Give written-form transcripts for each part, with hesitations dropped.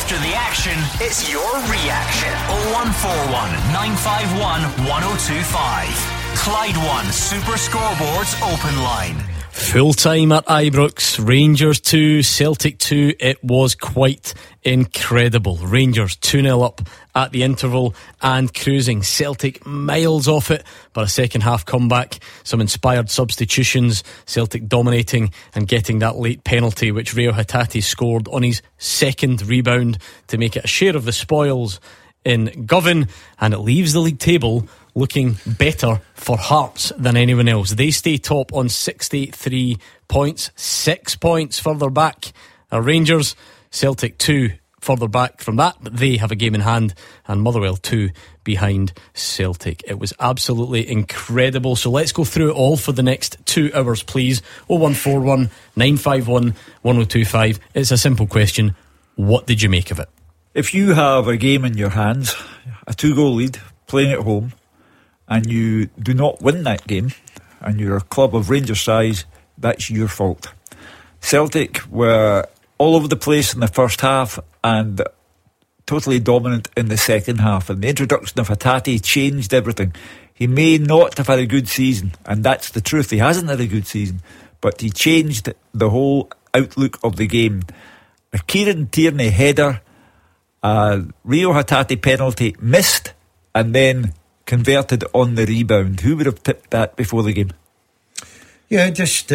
After the action, it's your reaction. 0141 951 1025. Clyde One Super Scoreboards Open Line. Full time at Ibrox. Rangers 2, Celtic 2. It was quite incredible. Rangers 2-0 up at the interval and cruising. Celtic miles off it, but a second half comeback, some inspired substitutions, Celtic dominating and getting that late penalty which Rio Hatate scored on his second rebound to make it a share of the spoils in Govan, and it leaves the league table looking better for Hearts than anyone else. They stay top on 63 points, 6 points further back are Rangers. Celtic 2 further back from that, but they have a game in hand, and Motherwell 2 behind Celtic. It was absolutely incredible. So let's go through it all for the next 2 hours, please. 0141 951 1025. It's a simple question. What did you make of it? If you have a game in your hands, a 2-goal lead, playing at home, and you do not win that game, and you're a club of Rangers size, that's your fault. Celtic were all over the place in the first half and totally dominant in the second half, and the introduction of Hatate changed everything. He may not have had a good season, and that's the truth, he hasn't had a good season, but he changed the whole outlook of the game. A Kieran Tierney header, a Rio Hatate penalty missed and then converted on the rebound. Who would have tipped that before the game? Yeah, it just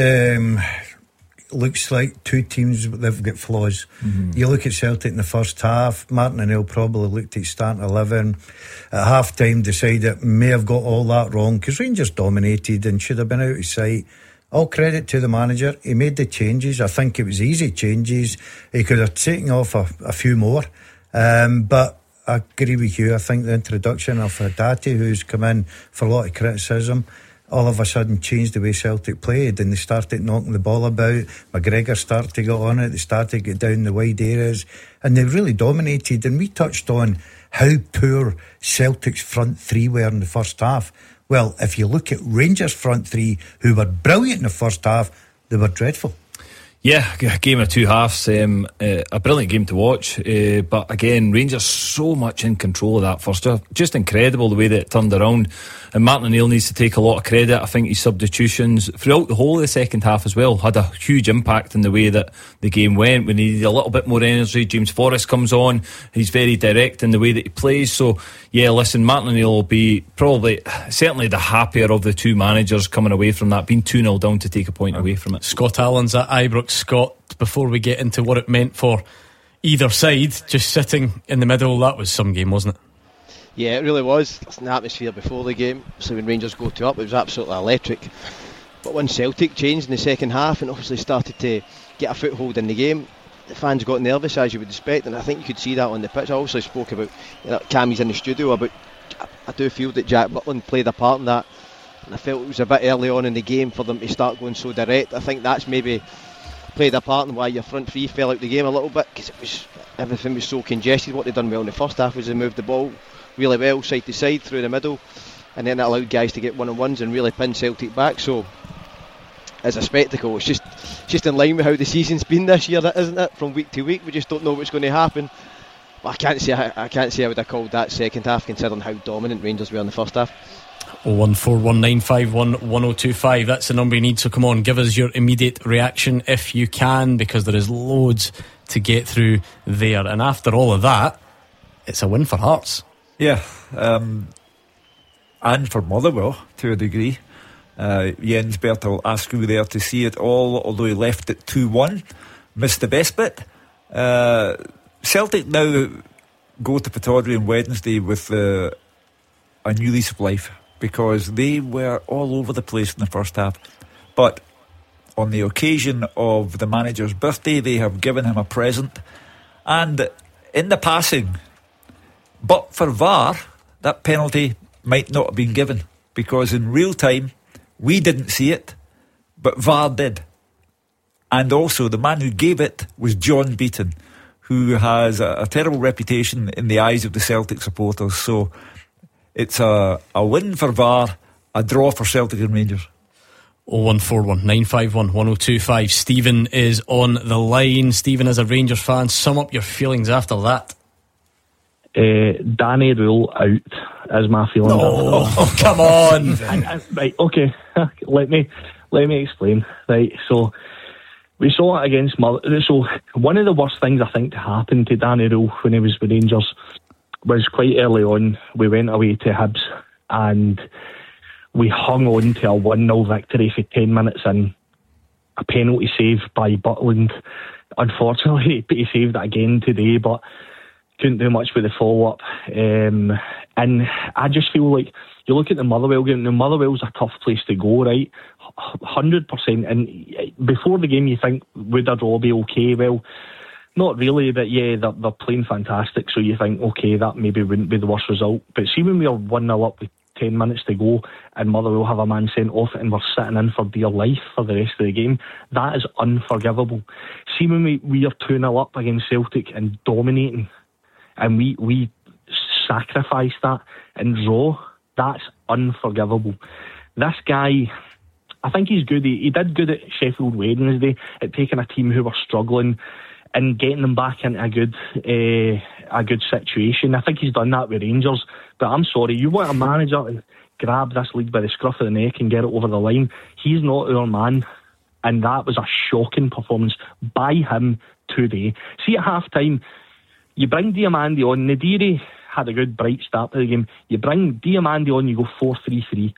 looks like two teams that have got flaws. You look at Celtic in the first half, Martin O'Neill probably looked at starting 11 at half time, decided may have got all that wrong because Rangers dominated and should have been out of sight. All credit to the manager, he made the changes. I think it was easy changes. He could have taken off a few more, but I agree with you. I think the introduction of Hatate, who's come in for a lot of criticism, all of a sudden changed the way Celtic played, and they started knocking the ball about. McGregor started to get on it, they started to get down the wide areas, and they really dominated. And we touched on how poor Celtic's front three were in the first half. Well, if you look at Rangers' front three, who were brilliant in the first half, they were dreadful. Yeah, a game of two halves, a brilliant game to watch, but again, Rangers so much in control of that first half, just incredible the way that it turned around, and Martin O'Neill needs to take a lot of credit. I think his substitutions throughout the whole of the second half as well had a huge impact in the way that the game went. We needed a little bit more energy. James Forrest comes on, he's very direct in the way that he plays, so yeah, listen, Martin O'Neill will be probably certainly the happier of the two managers coming away from that, being 2-0 down to take a point away from it. Scott Allen's at Ibrox. Scott, before we get into what it meant for either side, just sitting in the middle, that was some game, wasn't it? Yeah, it really was. Listen, the atmosphere before the game, so when Rangers go 2 up, it was absolutely electric. But when Celtic changed in the second half and obviously started to get a foothold in the game, the fans got nervous, as you would expect, and I think you could see that on the pitch. I also spoke about, Cammy's in the studio, about I do feel that Jack Butland played a part in that, and I felt it was a bit early on in the game for them to start going so direct. I think that's maybe played a part in why your front three fell out the game a little bit, because everything was so congested. What they done well in the first half was they moved the ball really well side to side through the middle, and then that allowed guys to get one-on-ones and really pin Celtic back. So as a spectacle, it's just in line with how the season's been this year, isn't it? From week to week, we just don't know what's going to happen. But I can't say I would have called that second half, considering how dominant Rangers were in the first half. 01419511025, that's the number you need, so come on, give us your immediate reaction if you can, because there is loads to get through there. And after all of that, it's a win for Hearts. Yeah, and for Motherwell to a degree. Jens Bertel Askew there to see it all, although he left it 2-1, missed the best bit. Celtic now go to Pittodrie on Wednesday with a new lease of life, because they were all over the place in the first half. But on the occasion of the manager's birthday, they have given him a present, and in the passing, but for VAR, that penalty might not have been given, because in real time we didn't see it, but VAR did. And also the man who gave it was John Beaton, who has a terrible reputation in the eyes of the Celtic supporters. So it's a win for VAR, a draw for Celtic and Rangers. 0141 951 1025. Stephen is on the line. Stephen, as a Rangers fan, sum up your feelings after that. Danny Rule out is my feeling. Oh, come on. Right, okay. let me explain. Right, so we saw it against Motherwell. So one of the worst things I think to happen to Danny Rule when he was with Rangers was quite early on. We went away to Hibs and we hung on to a 1-0 victory for 10 minutes in. A penalty save by Butland. Unfortunately, he saved it again today, but couldn't do much with the follow-up. And I just feel like you look at the Motherwell game. The Motherwell's a tough place to go, right? 100%. And before the game, you think, would a draw be okay? Well, not really, but yeah, they're playing fantastic. So you think, okay, that maybe wouldn't be the worst result. But see, when we are 1-0 up with 10 minutes to go and Motherwell have a man sent off and we're sitting in for dear life for the rest of the game, that is unforgivable. See, when we are 2-0 up against Celtic and dominating, and we sacrifice that and draw, that's unforgivable. This guy, I think he's good. He did good at Sheffield Wednesday at taking a team who were struggling and getting them back into a good situation. I think he's done that with Rangers. But I'm sorry, you want a manager to grab this league by the scruff of the neck and get it over the line? He's not our man. And that was a shocking performance by him today. See, at half-time, you bring Diamandi on. Nadiri had a good bright start to the game. You bring Diamandi on, you go 4-3-3.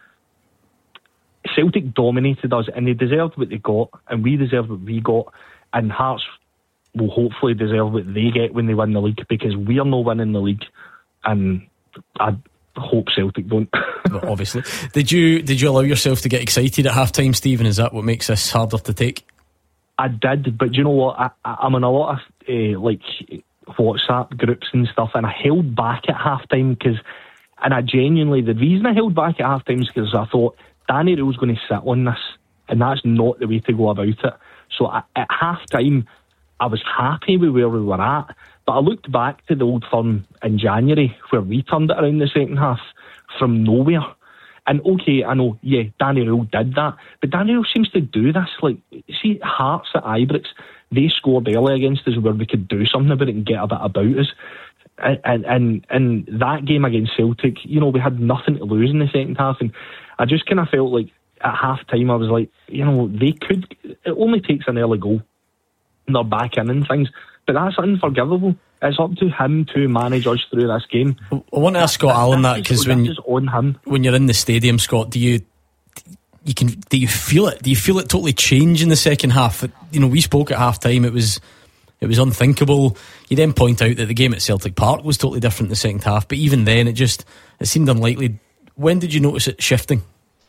Celtic dominated us and they deserved what they got and we deserved what we got, and Hearts will hopefully deserve what they get when they win the league, because we are not winning the league and I hope Celtic don't. Well, obviously. Did you allow yourself to get excited at half time, Stephen? Is that what makes this harder to take? I did, but you know what, I'm in a lot of WhatsApp groups and stuff, and I held back at half time because, and I genuinely, the reason I held back at half time is because I thought Danny Rule's going to sit on this, and that's not the way to go about it. So at half time I was happy with where we were at, but I looked back to the Old Firm in January where we turned it around the second half from nowhere. And okay, I know, yeah, Danny Rule did that, but Danny Rule seems to do this. Like, see, Hearts at Ibrox, they scored early against us where we could do something about it and get a bit about us. And that game against Celtic, you know, we had nothing to lose in the second half, and I just kind of felt like at half time I was like, you know, they could, it only takes an early goal and they're back in and things, but that's unforgivable. It's up to him to manage us through this game. I want to ask Scott Allen that, because when you're in the stadium, Scott, do you feel it? Do you feel it totally change in the second half? You know, we spoke at half time, it was unthinkable. You then point out that the game at Celtic Park was totally different in the second half, but even then it seemed unlikely. When did you notice it shifting?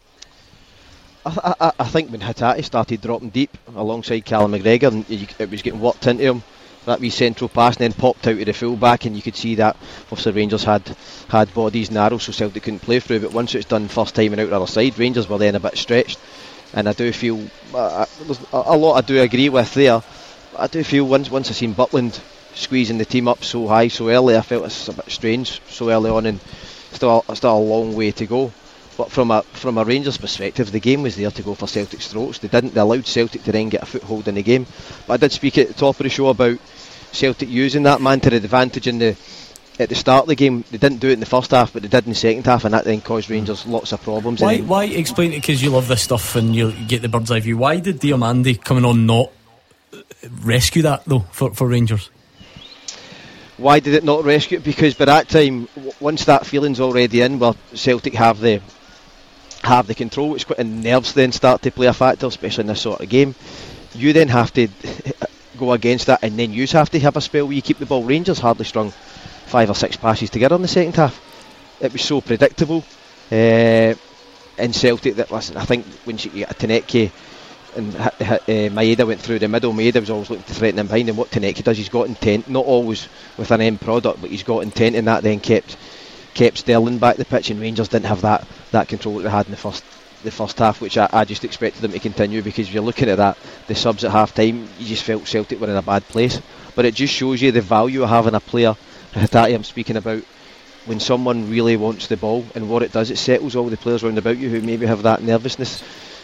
I think when Hatate started dropping deep alongside Callum McGregor, and it was getting worked into him, that wee central pass, and then popped out to the full back, and you could see that obviously Rangers had bodies narrow, so Celtic couldn't play through. But once it's done first time and out the other side, Rangers were then a bit stretched, and I do feel there's a lot I do agree with there. I do feel once I seen Butland squeezing the team up so high so early, I felt it's a bit strange so early on, and still a long way to go. But from a Rangers perspective, the game was there to go for Celtic's throats. They allowed Celtic to then get a foothold in the game. But I did speak at the top of the show about Celtic using that man to the advantage at the start of the game. They didn't do it in the first half, but they did in the second half, and that then caused Rangers lots of problems. Why explain it, because you love this stuff and you get the bird's eye view. Why did Diamandi coming on not rescue that though for Rangers? Why did it not rescue it? Because by that time, once that feeling's already in, well, Celtic have the control, which and nerves then start to play a factor, especially in this sort of game. You then have to go against that, and then you have to have a spell where you keep the ball. Rangers hardly strung 5 or 6 passes together in the second half. It was so predictable. In Celtic, that, listen, I think when you get a Taneke and Maeda went through the middle, Maeda was always looking to threaten him behind, and what Taneke does, he's got intent, not always with an end product, but he's got intent, and that then kept Sterling back the pitch, and Rangers didn't have that control that they had in the first half, which I just expected them to continue, because if you're looking at that, the subs at half time, you just felt Celtic were in a bad place. But it just shows you the value of having a player, Hatate I'm speaking about, when someone really wants the ball, and what it does, it settles all the players round about you who maybe have that nervousness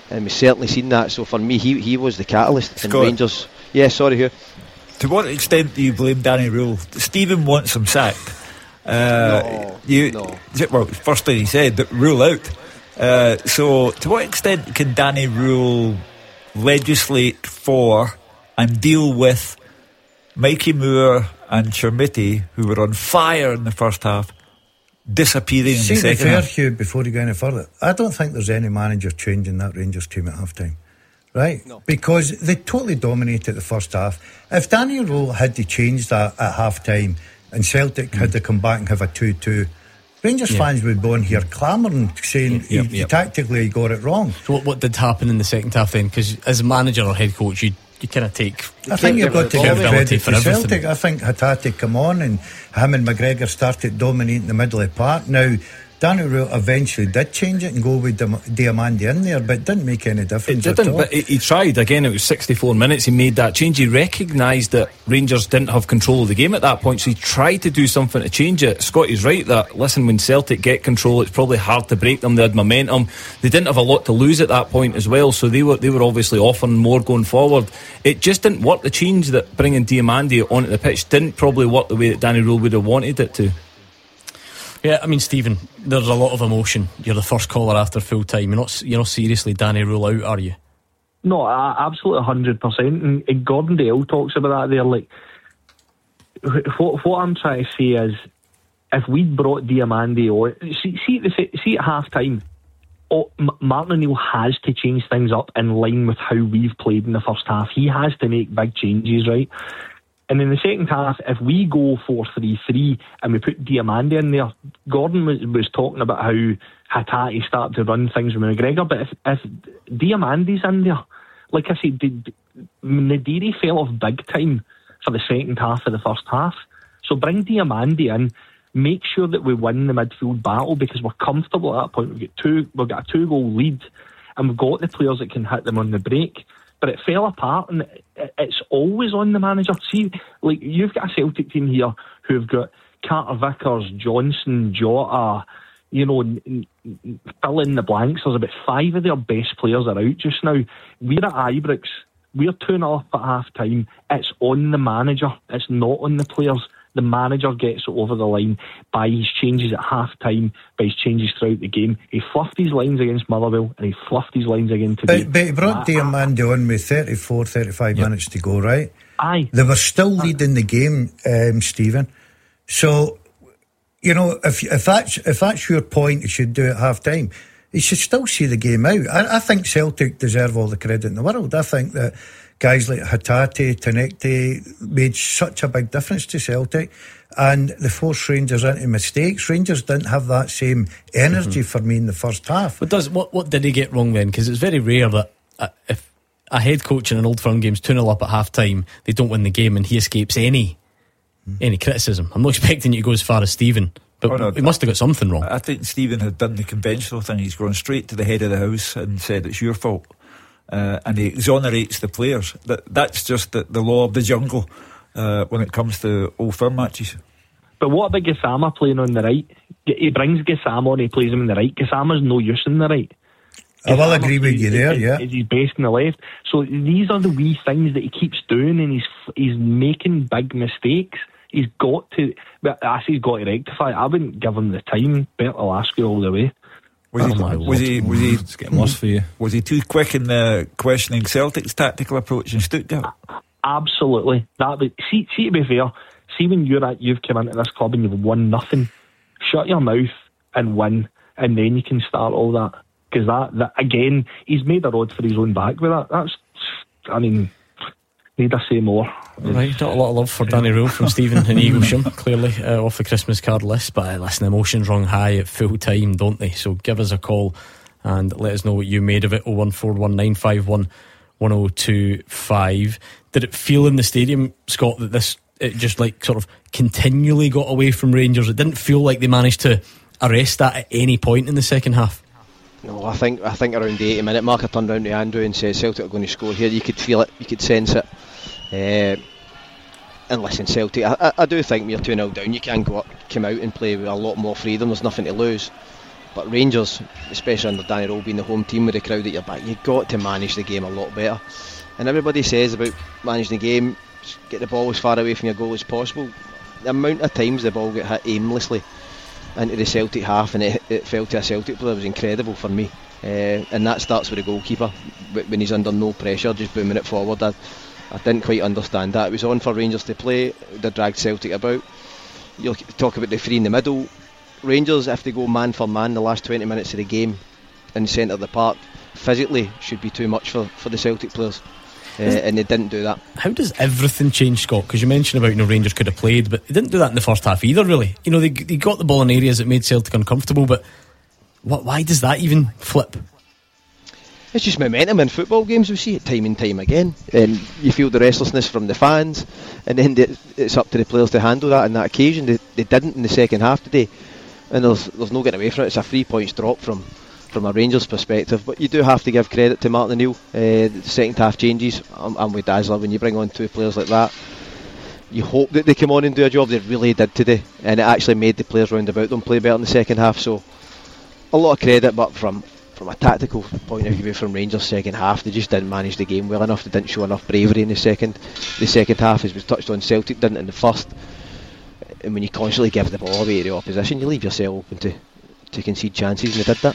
and we've certainly seen that. So for me, he was the catalyst in Rangers. Yeah, sorry, Hugh. To what extent do you blame Danny Rule? Stephen wants him sacked. No. Well, first thing he said, that rule out. So to what extent can Danny Rule legislate for and deal with Mikey Moore and Chermiti, who were on fire in the first half, disappearing in the second half? Hugh, before you go any further, I don't think there's any manager changing that Rangers team at half time. Right? No. Because they totally dominated the first half. If Danny Rule had to change that at half time and Celtic had to come back and have a 2-2, Rangers fans would be on here clamouring, saying he tactically he got it wrong. So what did happen in the second half then? Because as a manager or head coach, you kind of take... I think you've got to give credit to Celtic. I think Hatate come on and him and McGregor started dominating the middle of the park. Now, Danny Rule eventually did change it and go with Diamandi in there, but it didn't make any difference. It didn't, but he tried. Again, it was 64 minutes. He made that change. He recognised that Rangers didn't have control of the game at that point, so he tried to do something to change it. Scotty's right that, listen, when Celtic get control, it's probably hard to break them. They had momentum. They didn't have a lot to lose at that point as well, so they were obviously offering more going forward. It just didn't work. The change that bringing Diamandi onto the pitch didn't probably work the way that Danny Rule would have wanted it to. Yeah, I mean, Stephen, there's a lot of emotion. You're the first caller after full time. You're not seriously Danny Rule out, are you? No, absolutely 100%. And Gordon Dale talks about that there. Like, what I'm trying to say is, if we'd brought Diamandi on, see at half time, Martin O'Neill has to change things up in line with how we've played in the first half. He has to make big changes, right? And in the second half, if we go 4-3-3 and we put Diamandi in there, Gordon was talking about how Hatate started to run things with McGregor, but if Diamandi's in there, like I said, Nadiri fell off big time for the second half of the first half. So bring Diamandi in, make sure that we win the midfield battle, because we're comfortable at that point. We've got a 2-goal lead, and we've got the players that can hit them on the break. But it fell apart, and it's always on the manager. See, like, you've got a Celtic team here who've got Carter Vickers, Johnson, Jota, fill in the blanks. There's about 5 of their best players are out just now. We're at Ibrox. We're 2-0 up at half time. It's on the manager. It's not on the players. The manager gets it over the line by his changes at half time, by his changes throughout the game. He fluffed his lines against Motherwell, and he fluffed his lines again today. But he brought Diamandi on with 35 minutes to go, right? Aye. They were still leading the game, Stephen. So, if that's your point, you should do it at half time. You should still see the game out. I think Celtic deserve all the credit in the world. I think that guys like Hatate, Tenekte made such a big difference to Celtic, and they forced Rangers into mistakes. Rangers didn't have that same energy for me in the first half. But what did he get wrong then? Because it's very rare that if a head coach in an Old Firm game's 2-0 up at half time, they don't win the game and he escapes any criticism. I'm not expecting you to go as far as Stephen, but he must have got something wrong. I think Stephen had done the conventional thing. He's gone straight to the head of the house and said it's your fault. And he exonerates the players. That's just the law of the jungle when it comes to Old Firm matches. But what about Gassama playing on the right? He brings Gassama on, he plays him on the right. Gassama's no use on the right. I will agree with you there, yeah. He's best on the left. So these are the wee things that he keeps doing, and he's making big mistakes. He's got to rectify. I wouldn't give him the time. Bertolaski all the way. Was he it's getting worse for you. Was he too quick in questioning Celtic's tactical approach in Stuttgart? Absolutely. See, to be fair, see when you've come into this club and you've won nothing, shut your mouth and win, and then you can start all that. Because that again, he's made a rod for his own back with that. Need I say more? Right, not a lot of love for Danny Rule from Stephen in Eaglesham, clearly off the Christmas card list. But listen, emotions run high at full time, don't they? So give us a call and let us know what you made of it. 01419511025. Did it feel in the stadium, Scott, that it just like sort of continually got away from Rangers? It didn't feel like they managed to arrest that at any point in the second half. No, I think around the 80-minute mark I turned round to Andrew and said Celtic are going to score here. You could feel it, you could sense it. And listen, Celtic, I do think we're 2-0 down. You can come out and play with a lot more freedom. There's nothing to lose. But Rangers, especially under Danny Rowe being the home team with the crowd at your back, you've got to manage the game a lot better. And everybody says about managing the game, get the ball as far away from your goal as possible. The amount of times the ball got hit aimlessly into the Celtic half and it fell to a Celtic player was incredible for me. And that starts with the goalkeeper when he's under no pressure, just booming it forward. I didn't quite understand that. It was on for Rangers to play. They dragged Celtic about. You'll talk about the three in the middle. Rangers, if they go man for man the last 20 minutes of the game in the centre of the park, physically should be too much for the Celtic players. And they didn't do that. How does everything change, Scott? Because you mentioned about Rangers could have played, but they didn't do that in the first half either, really. They got the ball in areas that made Celtic uncomfortable, but why does that even flip? It's just momentum in football games. We see it time and time again, and you feel the restlessness from the fans, and then it's up to the players to handle that on that occasion. They didn't in the second half today, and there's no getting away from it. It's a 3 points drop from a Rangers perspective, but you do have to give credit to Martin O'Neill. The second half changes, I'm with Dazzler. When you bring on two players like that, you hope that they come on and do a job. They really did today, and it actually made the players round about them play better in the second half. So a lot of credit, but from a tactical point of view from Rangers second half, they just didn't manage the game well enough. They didn't show enough bravery in the second half, as was touched on. Celtic didn't in the first, and when you constantly give the ball away to the opposition, you leave yourself open to concede chances, and they did that.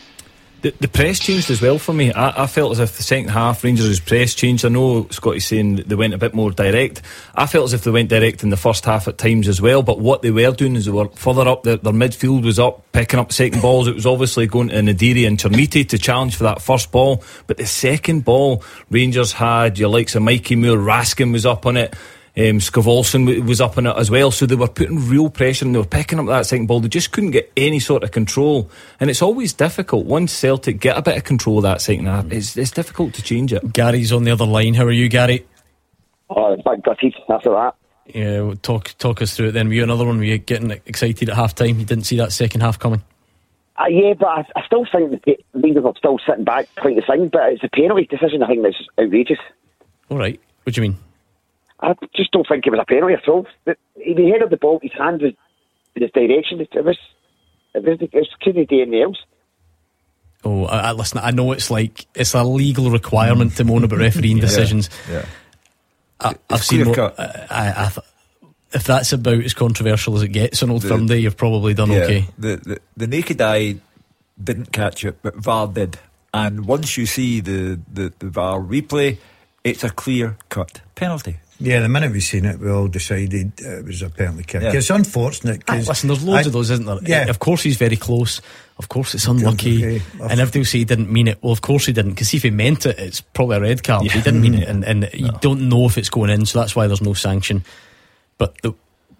The press changed as well for me. I felt as if the second half Rangers' press changed. I know Scotty's saying that they went a bit more direct. I felt as if they went direct in the first half at times as well, but what they were doing is they were further up, their midfield was up, picking up second balls. It was obviously going to Nadiri and Chermiti to challenge for that first ball, but the second ball Rangers had your likes of Mikey Moore, Raskin was up on it, Scovolson was up on it as well, so they were putting real pressure and they were picking up that second ball. They just couldn't get any sort of control, and it's always difficult once Celtic get a bit of control of that second half. It's difficult to change it. Gary's on the other line. How are you, Gary? Oh, it's back gutted after that. Yeah, well, talk us through it then. Were you another one? Were you getting excited at half time? You didn't see that second half coming? Yeah, but I still think the Rangers are still sitting back quite the thing, but it's a penalty decision I think that's outrageous. Alright, what do you mean? I just don't think it was a penalty at all. He headed the ball, his hand was in his direction. It couldn't do anything else. Oh, listen, I know it's a legal requirement to moan about refereeing decisions. Yeah. I've seen more. If that's about as controversial as it gets on Old Firm Day, you've probably done okay. The naked eye didn't catch it, but VAR did. And once you see the VAR replay, it's a clear-cut penalty. Yeah, the minute we seen it, we all decided it was a penalty kick. Yeah. It's unfortunate. Listen, there's loads of those, isn't there? Yeah. Of course he's very close. Of course it's unlucky. And if they'll say he didn't mean it, well, of course he didn't, because if he meant it, it's probably a red card. He didn't mean it, and you don't know if it's going in, so that's why there's no sanction. But in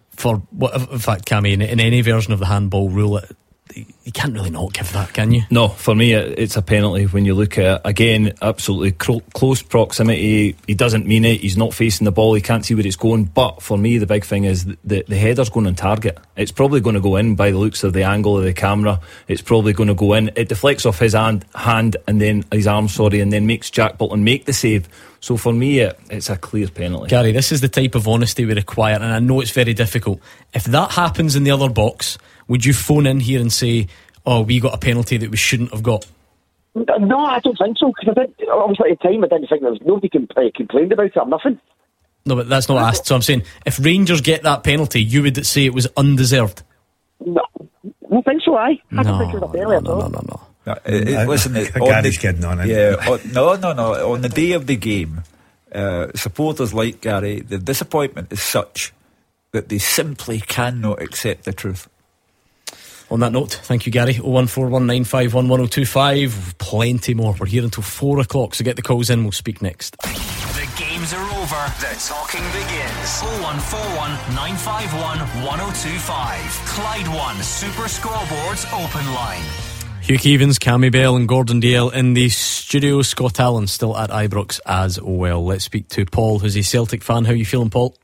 fact, Cammy, in any version of the handball rule, you can't really not give that, can you? No, for me it's a penalty when you look at it. Again, absolutely close proximity. He doesn't mean it, he's not facing the ball, he can't see where it's going. But for me the big thing is the header's going on target. It's probably going to go in by the looks of the angle of the camera. It's probably going to go in. It deflects off his hand and then his arm, and then makes Jack Bolton make the save. So for me it's a clear penalty. Gary, this is the type of honesty we require, and I know it's very difficult. If that happens in the other box, would you phone in here and say, oh, we got a penalty that we shouldn't have got? No, I don't think so, because obviously at the time I didn't think there was nobody complained about it or nothing. No, but that's not asked. So I'm saying, if Rangers get that penalty, you would say it was undeserved? No, I don't think so. I don't think it was a penalty at all. No. Listen, Gary's kidding on it. Yeah, no. On the day of the game, supporters like Gary, the disappointment is such that they simply cannot accept the truth. On that note, thank you, Gary. 01419511025. Plenty more. We're here until 4 o'clock, so get the calls in. We'll speak next. The games are over. The talking begins. 0141 951 1025. Clyde One Super Scoreboards Open Line. Hugh Keevins, Cammy Bell and Gordon Dalziel in the studio. Scott Allen still at Ibrox as well. Let's speak to Paul, who's a Celtic fan. How are you feeling, Paul?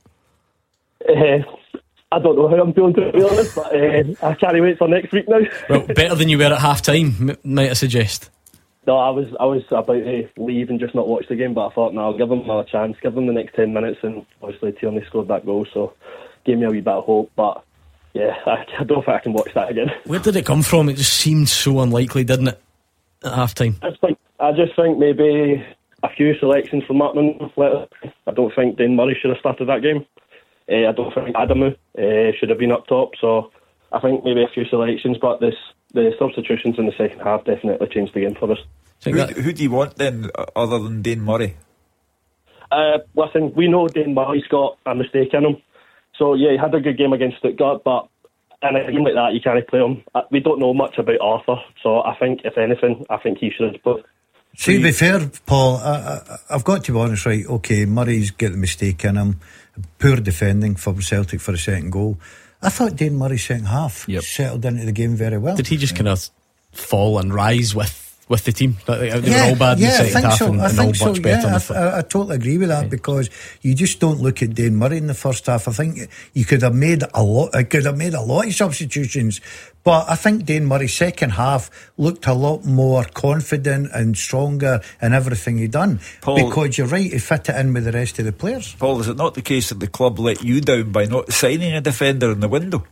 I don't know how I'm feeling, to be honest, but I can't wait for next week now. Well, better than you were at half time, might I suggest? No, I was about to leave and just not watch the game, but I thought, no, I'll give them another chance, give them the next 10 minutes, and obviously Tierney scored that goal, so gave me a wee bit of hope. But yeah, I don't think I can watch that again. Where did it come from? It just seemed so unlikely, didn't it, at half time? I just think maybe a few selections from Martin. I don't think Dane Murray should have started that game. I don't think Adamu should have been up top. So I think maybe a few selections, but the substitutions in the second half definitely changed the game for us. Who do you want then, other than Dane Murray? Listen, we know Dane Murray's got a mistake in him. So yeah, he had a good game against Stuttgart, but in a game like that, you can't play him. We don't know much about Arthur, so I think, if anything, I think he should have played. See, to be fair, Paul, I've got to be honest, right? Okay, Murray's got the mistake in him. Poor defending for Celtic for a second goal. I thought Dane Murray's second half settled into the game very well. Did he just kind of fall and rise with the team? They were all bad in the second half and all much better. I totally agree with that, because you just don't look at Dane Murray in the first half. I think you could have made a lot of substitutions, but I think Dane Murray's second half looked a lot more confident and stronger in everything he done. Paul, because you're right, he fit it in with the rest of the players. Paul, is it not the case that the club let you down by not signing a defender in the window?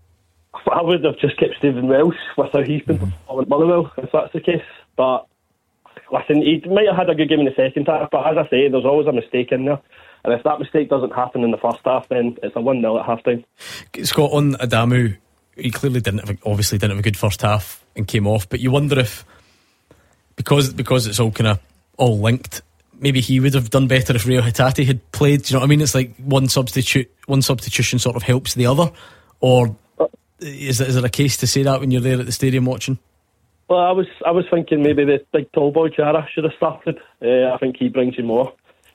I would have just kept Stephen Welsh with how he's been performing at Motherwell, if that's the case. But listen, he might have had a good game in the second half, but as I say, there's always a mistake in there. And if that mistake doesn't happen in the first half, then it's a 1-0 at half time. Scott, on Adamu, he clearly didn't have a good first half and came off, but you wonder if, because it's all kind of all linked, maybe he would have done better if Rio Hatate had played. Do you know what I mean? It's like one substitution sort of helps the other. Or is there a case to say that when you're there at the stadium watching? Well, I was thinking maybe the big tall boy Chara should have started. I think he brings you more.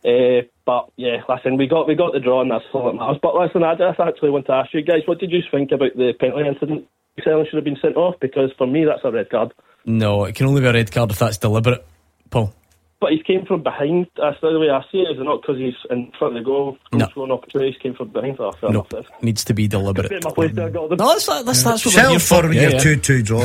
But yeah, listen, we got the draw, and that's all that matters. But listen, I just actually want to ask you guys, what did you think about the penalty incident? Selling should have been sent off, because for me that's a red card. No, it can only be a red card if that's deliberate, Paul. But he came from behind. That's the way I see it. Is it not because he's in front of the goal? No, opportunities came from behind. No, needs to be deliberate. That's what Settle for your 2-2 draw.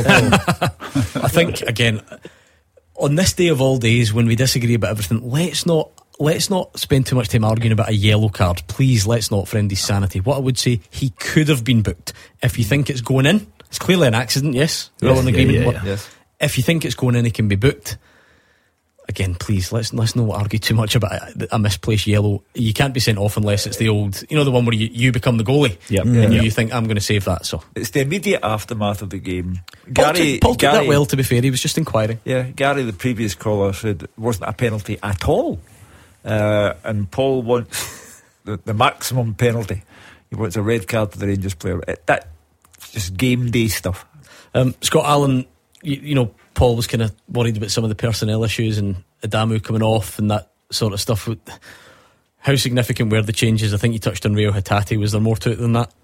I think, again, on this day of all days, when we disagree about everything, let's not spend too much time arguing about a yellow card. Please, let's not, for Andy's sanity. What I would say, he could have been booked. If you think it's going in, it's clearly an accident. Yes, we're all in agreement. Yes. If you think it's going in, he can be booked. Again, please, let's not argue too much about a misplaced yellow. You can't be sent off unless it's the old, the one where you become the goalie. And you think, I'm going to save that. So it's the immediate aftermath of the game. Paul took that well, to be fair. He was just inquiring. Yeah, Gary, the previous caller, said it wasn't a penalty at all. And Paul wants the maximum penalty. He wants a red card to the Rangers player. That's just game day stuff. Scott Allen, Paul was kind of worried about some of the personnel issues and Adamu coming off and that sort of stuff. How significant were the changes? I think you touched on Rio Hatate. Was there more to it than that?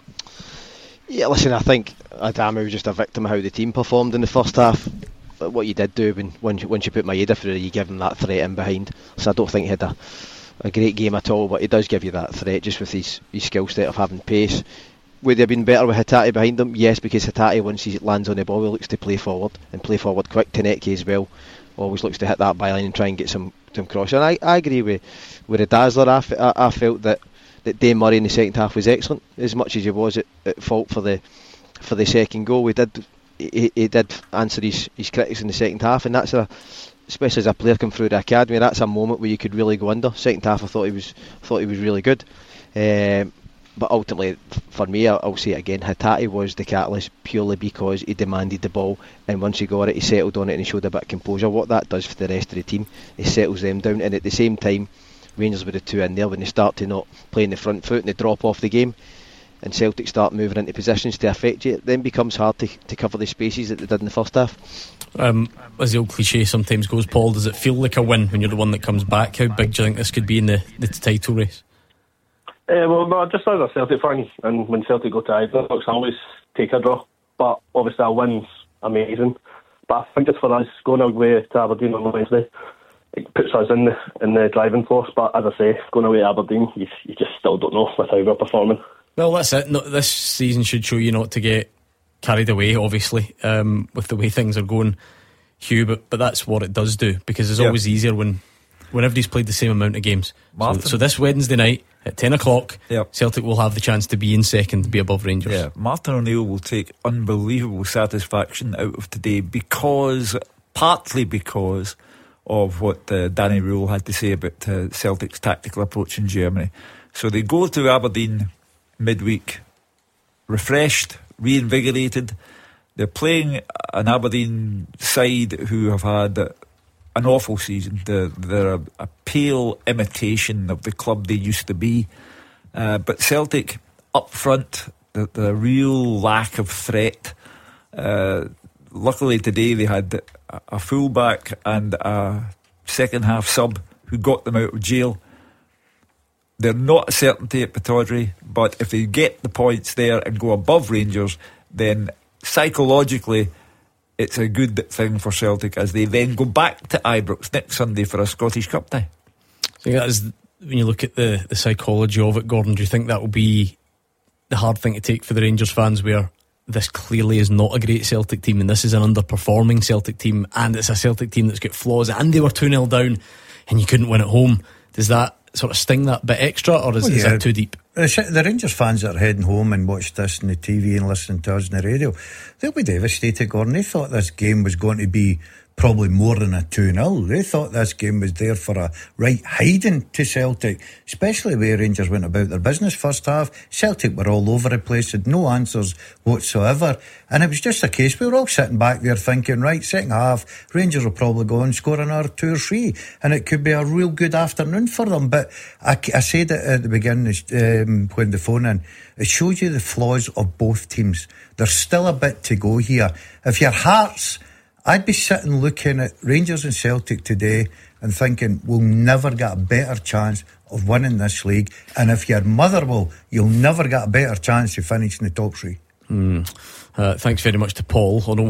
Yeah, listen, I think Adamu was just a victim of how the team performed in the first half. But what you did do once you put Maeda through, you give him that threat in behind. So I don't think he had a great game at all, but he does give you that threat just with his skill set of having pace. Would he have been better with Hatate behind him? Yes, because Hatate, once he lands on the ball, he looks to play forward quick. Tanecki as well always looks to hit that byline and try and get some cross. And I agree with the Dazzler. I felt that Dane Murray in the second half was excellent, as much as he was at fault for the second goal. He did answer his critics in the second half, and that's especially as a player come through the academy, that's a moment where you could really go under. Second half, I thought he was really good. But ultimately, for me, I'll say it again, Hatate was the catalyst purely because he demanded the ball, and once he got it, he settled on it and he showed a bit of composure. What that does for the rest of the team, it settles them down, and at the same time, Rangers with the two in there, when they start to not play in the front foot and they drop off the game, and Celtic start moving into positions to affect you, it then becomes hard to cover the spaces that they did in the first half. As the old cliche sometimes goes, Paul, does it feel like a win when you're the one that comes back? How big do you think this could be in the title race? Well, no, just as a Celtic fan, and when Celtic go to Ibrox, I always take a draw. But obviously a win's amazing. But I think it's for us going away to Aberdeen on Wednesday. It puts us in the driving force. But as I say, going away to Aberdeen, you just still don't know with how we're performing. Well, that's it. No, this season should show you not to get carried away, obviously, with the way things are going, Hugh. But that's what it does do, because it's always easier when everybody's played the same amount of games. So this Wednesday night, At 10 o'clock, Yep. Celtic will have the chance to be in second, be above Rangers. Yeah, Martin O'Neill will take unbelievable satisfaction out of today partly because of what Danny Rule had to say about Celtic's tactical approach in Germany. So they go to Aberdeen midweek, refreshed, reinvigorated. They're playing an Aberdeen side who have had an awful season. They're a pale imitation of the club they used to be. But Celtic up front, the real lack of threat. Luckily today they had a fullback and a second half sub who got them out of jail. They're not a certainty at Pittodrie, but if they get the points there and go above Rangers, then psychologically it's a good thing for Celtic as they then go back to Ibrox next Sunday for a Scottish Cup tie. I think that is, when you look at the psychology of it, Gordon, do you think that will be the hard thing to take for the Rangers fans, where this clearly is not a great Celtic team and this is an underperforming Celtic team, and it's a Celtic team that's got flaws, and they were 2-0 down and you couldn't win at home? Does that sort of sting that bit extra, or is that too deep? The Rangers fans that are heading home and watch this on the TV and listening to us on the radio, they'll be devastated, Gordon. They thought this game was going to be probably more than a 2-0. They thought this game was there for a right hiding to Celtic, especially where Rangers went about their business first half. Celtic were all over the place, had no answers whatsoever, and it was just a case, we were all sitting back there thinking, right, second half, Rangers will probably go and score another 2 or 3 and it could be a real good afternoon for them. But I said it at the beginning when the phone in, it shows you the flaws of both teams. There's still a bit to go here. If your Hearts, I'd be sitting looking at Rangers and Celtic today and thinking, we'll never get a better chance of winning this league. And if you're Motherwell, you'll never get a better chance of finishing the top 3. Thanks very much to Paul on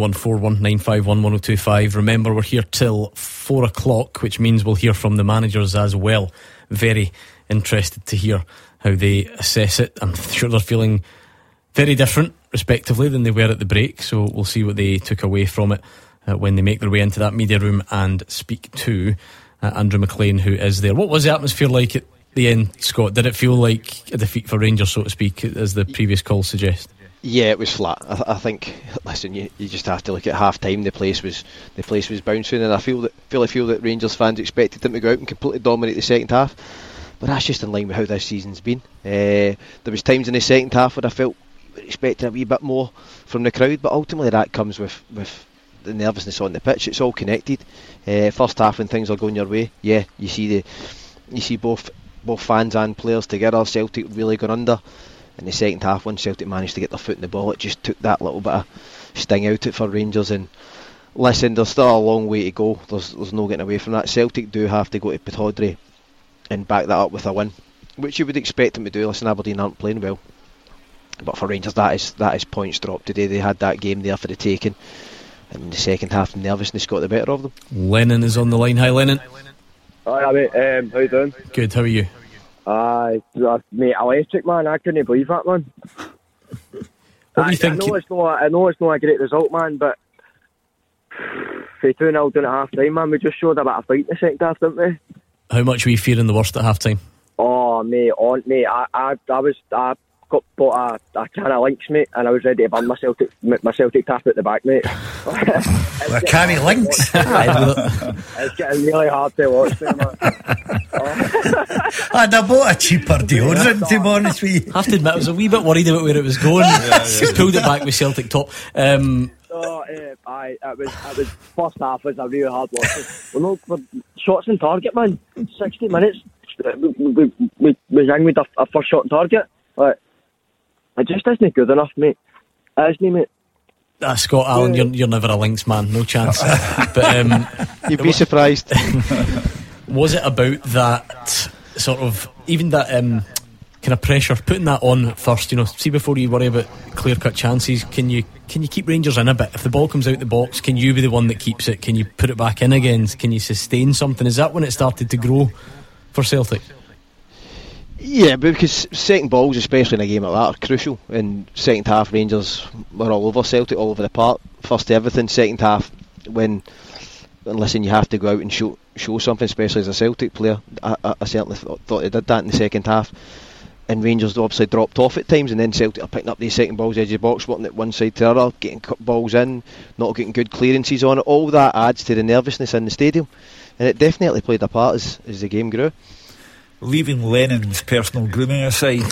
01419511025. Remember, we're here till 4 o'clock, which means we'll hear from the managers as well. Very interested to hear how they assess it. I'm sure they're feeling very different respectively than they were at the break, so we'll see what they took away from it when they make their way into that media room and speak to Andrew McLean, who is there. What was the atmosphere like at the end, Scott? Did it feel like a defeat for Rangers, so to speak, as the previous calls suggest? Yeah, it was flat. I think, listen, you just have to look at half time. The place was bouncing, and I feel that Rangers fans expected them to go out and completely dominate the second half, but that's just in line with how this season's been. There was times in the second half where I felt expecting a wee bit more from the crowd, but ultimately that comes with the nervousness on the pitch. It's all connected. First half, when things are going your way, you see both fans and players together. Celtic really gone under. In the second half, when Celtic managed to get their foot in the ball, it just took that little bit of sting out it for Rangers. And listen, there's still a long way to go. There's no getting away from that. Celtic do have to go to Pittodrie and back that up with a win, which you would expect them to do. Listen, Aberdeen aren't playing well, but for Rangers that is points dropped today. They had that game there for the taking, and in the second half the nervousness got the better of them. Lennon is on the line. Hi, Lennon. Hi, mate. How you doing? Good, how are you? Mate, electric, man. I couldn't believe that, man. What do you think? I know it's not a great result, man, but for 2-0 down at half time, man, we just showed a bit of fight in the second half, didn't we? How much were you fearing the worst at half time? Oh, mate, I bought a can of Lynx, mate, and I was ready to burn my Celtic tap at the back, mate. A can of Lynx? It's getting really hard to watch there, man. I'd have bought a cheaper deodorant, to be honest with you. I have to admit, I was a wee bit worried about where it was going. Just pulled it back with Celtic top. It was first half was a really hard watch. We're shots on target, man. 60 minutes. We rang with a first shot on target. But it just isn't good enough, mate. It isn't, mate. Scott Allen, you're never a Lynx man, no chance. But you'd be surprised. Was it about that sort of, even that kind of pressure, putting that on first, see, before you worry about clear-cut chances, can you keep Rangers in a bit? If the ball comes out the box, can you be the one that keeps it? Can you put it back in again? Can you sustain something? Is that when it started to grow for Celtic? Yeah, because second balls, especially in a game like that, are crucial. In second half, Rangers were all over Celtic, all over the park. First to everything. Second half, when And listen, you have to go out and show something, especially as a Celtic player. I certainly thought they did that in the second half. And Rangers obviously dropped off at times, and then Celtic are picking up these second balls edge of the box, working at one side to the other, getting balls in, not getting good clearances on it. All that adds to the nervousness in the stadium, and it definitely played a part as the game grew. Leaving Lennon's personal grooming aside,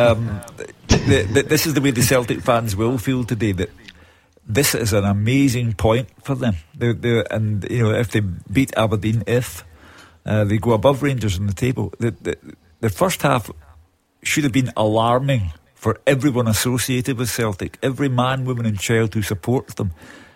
this is the way the Celtic fans will feel today, that this is an amazing point for them. And if they beat Aberdeen, they go above Rangers on the table, the first half should have been alarming for everyone associated with Celtic, every man, woman and child who supports them.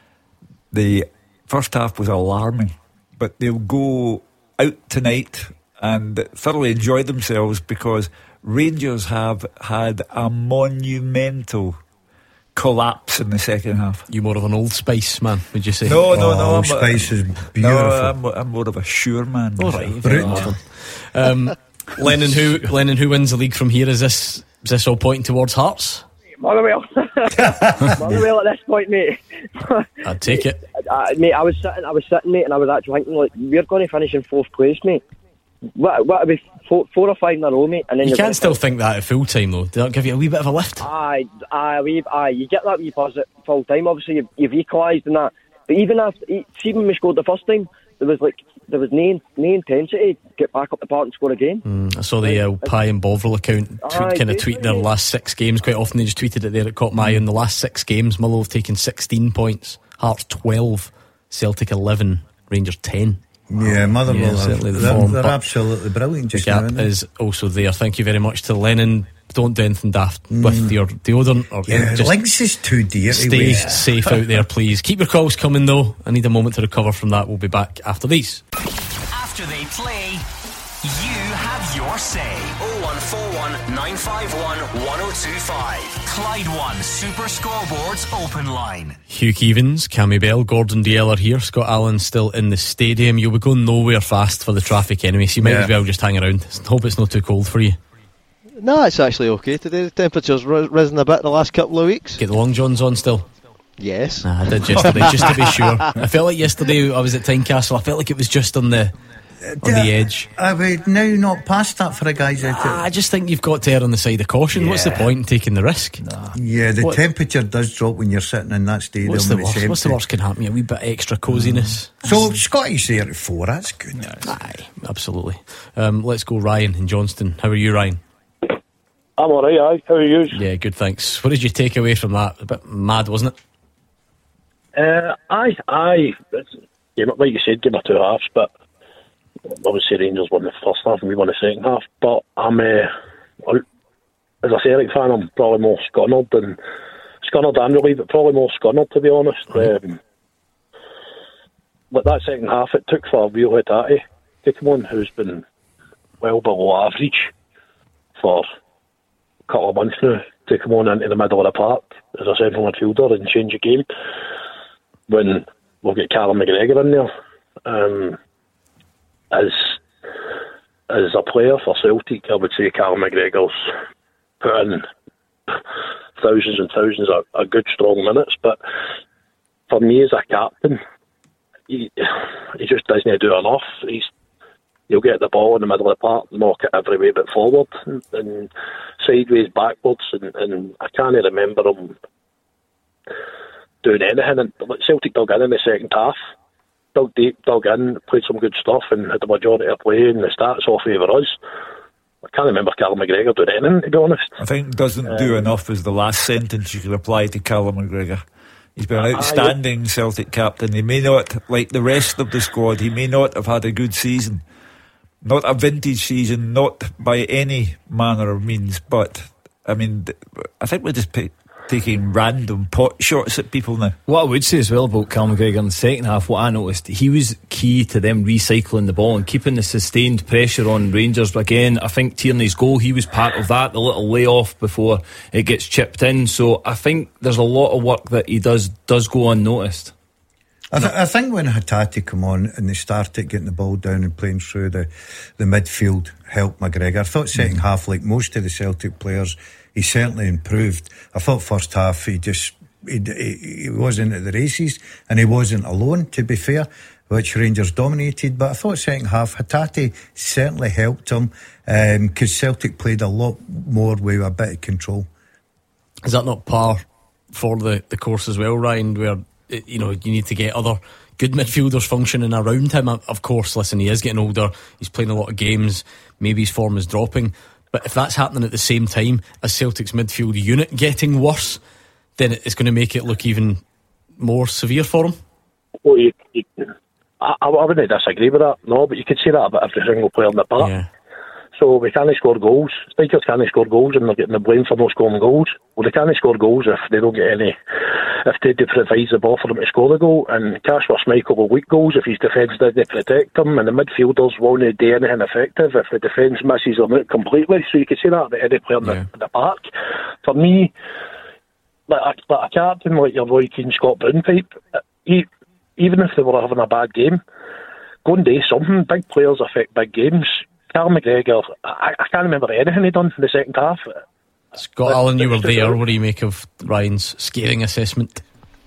The first half was alarming, but they'll go out tonight and thoroughly enjoy themselves, because Rangers have had a monumental collapse in the second half. You more of an Old Spice man, would you say? No. Old Spice is beautiful. No, I'm more of a Sure man. All right, very modern. Lennon, who wins the league from here? Is this all pointing towards Hearts? Motherwell. Motherwell at this point, mate. I'd take it. Mate, I was sitting, mate, and I was actually thinking, like, we're going to finish in 4th place, mate. What are we, 4 or 5 in a row, mate? And then you can't still think that at full time, though. Did that give you a wee bit of a lift? Aye, you get that wee buzz at full time. Obviously, you've equalised and that. But even after, see when we scored the first time, there was no intensity to get back up the park and score again. I saw the Pie and Bovril account kind of tweet their last 6 games. Quite often they just tweeted it there. It caught my eye. In the last 6 games, Motherwell have taken 16 points, Hearts 12, Celtic 11, Rangers 10. Yeah, Motherwell, certainly they're absolutely brilliant just now. The gap is also there. Thank you very much to Lennon. Don't do anything daft with your deodorant, or just Lynx is too dear. Stay safe out there, please. Keep your calls coming, though. I need a moment to recover from that. We'll be back after these. After they play, you have your say. 0141 951 1025. Clyde One Super Scoreboards Open Line. Hugh Keevins, Cammy Bell, Gordon Dalziel are here. Scott Allen still in the stadium. You'll be going nowhere fast for the traffic anyway, so you might as well just hang around. Hope it's not too cold for you. No, it's actually okay today. The temperature's risen a bit the last couple of weeks. Get the long johns on still? Yes. I did yesterday, just to be sure. I felt like yesterday I was at Tynecastle. I felt like it was just on the edge. Are we now not past that for a guy's out? I just think you've got to err on the side of caution. Yeah. What's the point in taking the risk? Yeah, the temperature does drop when you're sitting in that stadium. What's the worst can happen? A wee bit extra coziness. So Scotty's there at 4. That's good. Aye, absolutely. Let's go Ryan in Johnston. How are you, Ryan? I'm alright, aye. How are you? Yeah, good, thanks. What did you take away from that? A bit mad, wasn't it? Aye. Like you said, game of 2 halves, but I would say Rangers won the first half and we won the second half. But I'm, as a Celtic fan, I'm probably more scunnered and relieved, but probably more scunnered, to be honest. But that second half, it took for Rio Hatate to come on, who's been well below average for a couple of months now, to come on into the middle of the park as a central midfielder and change the game when we'll get Callum McGregor in there. As a player for Celtic, I would say Callum McGregor's put in thousands and thousands of good, strong minutes, but for me as a captain, he just doesn't do enough. He'll get the ball in the middle of the park, knock it every way but forward and sideways, backwards, and I can't remember him doing anything. And Celtic dug in the second half, dug deep, dug in, played some good stuff and had the majority of play, and the stats all favour us. I can't remember Callum McGregor doing anything, to be honest. I think doesn't do enough is the last sentence you could apply to Callum McGregor. He's been an outstanding Celtic captain. He may not, like the rest of the squad, he may not have had a good season. Not a vintage season, not by any manner of means, but I mean, I think we're just taking random pot shots at people now. What I would say as well about Callum McGregor in the second half, what I noticed, he was key to them recycling the ball and keeping the sustained pressure on Rangers. But again, I think Tierney's goal, he was part of that, the little layoff before it gets chipped in. So I think there's a lot of work that he does go unnoticed. I think when Hatate come on and they started getting the ball down and playing through the midfield, helped McGregor. I thought second half, like most of the Celtic players, he certainly improved. I thought first half he wasn't at the races, and he wasn't alone, to be fair. which Rangers dominated. But I thought second half, Hatate certainly helped him, because Celtic played a lot more with a bit of control. Is that not par for the course as well, Ryan, where you need to get other good midfielders functioning around him? Of course, listen, he is getting older, he's playing a lot of games, maybe his form is dropping, but if that's happening at the same time as Celtic's midfield unit getting worse, then it's going to make it look even more severe for him. Well, I wouldn't disagree with that, no, but you could say that about every single player in the park. Yeah. So we can't score goals. Strikers can't score goals, and they're getting the blame for not scoring goals. Well, they can't score goals if they don't get any. If they provide the ball for them to score the goal, and Kasper Schmeichel will weak goals if his defence doesn't protect them, and the midfielders won't do anything effective if the defence misses them out completely. So you could say that about any player in the park. For me, like a captain like your Roy Keane, Scott Brown type, even if they were having a bad game, go and do something. Big players affect big games. Cal McGregor, I can't remember anything he done in the second half. Scott Allen, you were there. What do you make of Ryan's scathing assessment?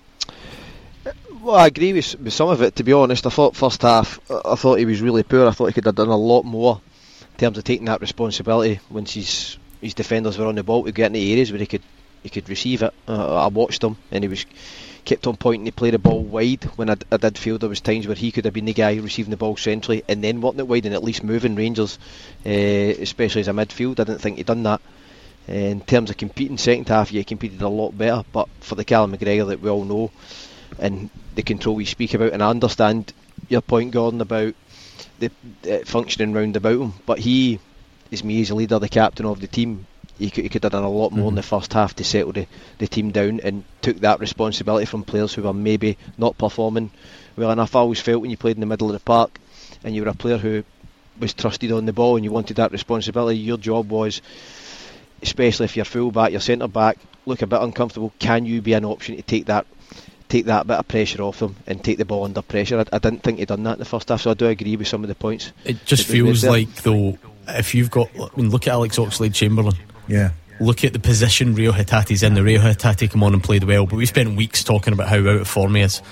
Well, I agree with some of it, to be honest. I thought first half, I thought he was really poor. I thought he could have done a lot more in terms of taking that responsibility once his defenders were on the ball to get into areas where he could receive it. I watched him, and he was kept on pointing to play the ball wide when I did feel there was times where he could have been the guy receiving the ball centrally and then wanting it wide and at least moving Rangers, especially as a midfield. I didn't think he'd done that. In terms of competing second half, he competed a lot better, but for the Callum McGregor that we all know and the control we speak about, and I understand your point, Gordon, about the functioning round about him, but he is me as a leader, the captain of the team. He could have done a lot more in the first half to settle the team down and took that responsibility from players who were maybe not performing well enough. I always felt when you played in the middle of the park and you were a player who was trusted on the ball and you wanted that responsibility, your job was, especially if you're full back, your centre back look a bit uncomfortable, can you be an option to take that bit of pressure off them and take the ball under pressure? I didn't think he'd done that in the first half, so I do agree with some of the points. It just feels like, though, if you've got, look at Alex Oxlade-Chamberlain. Yeah. Look at the position Rio Hatate's in. The Rio Hatate come on and played well, but we spent weeks talking about how out of form he is.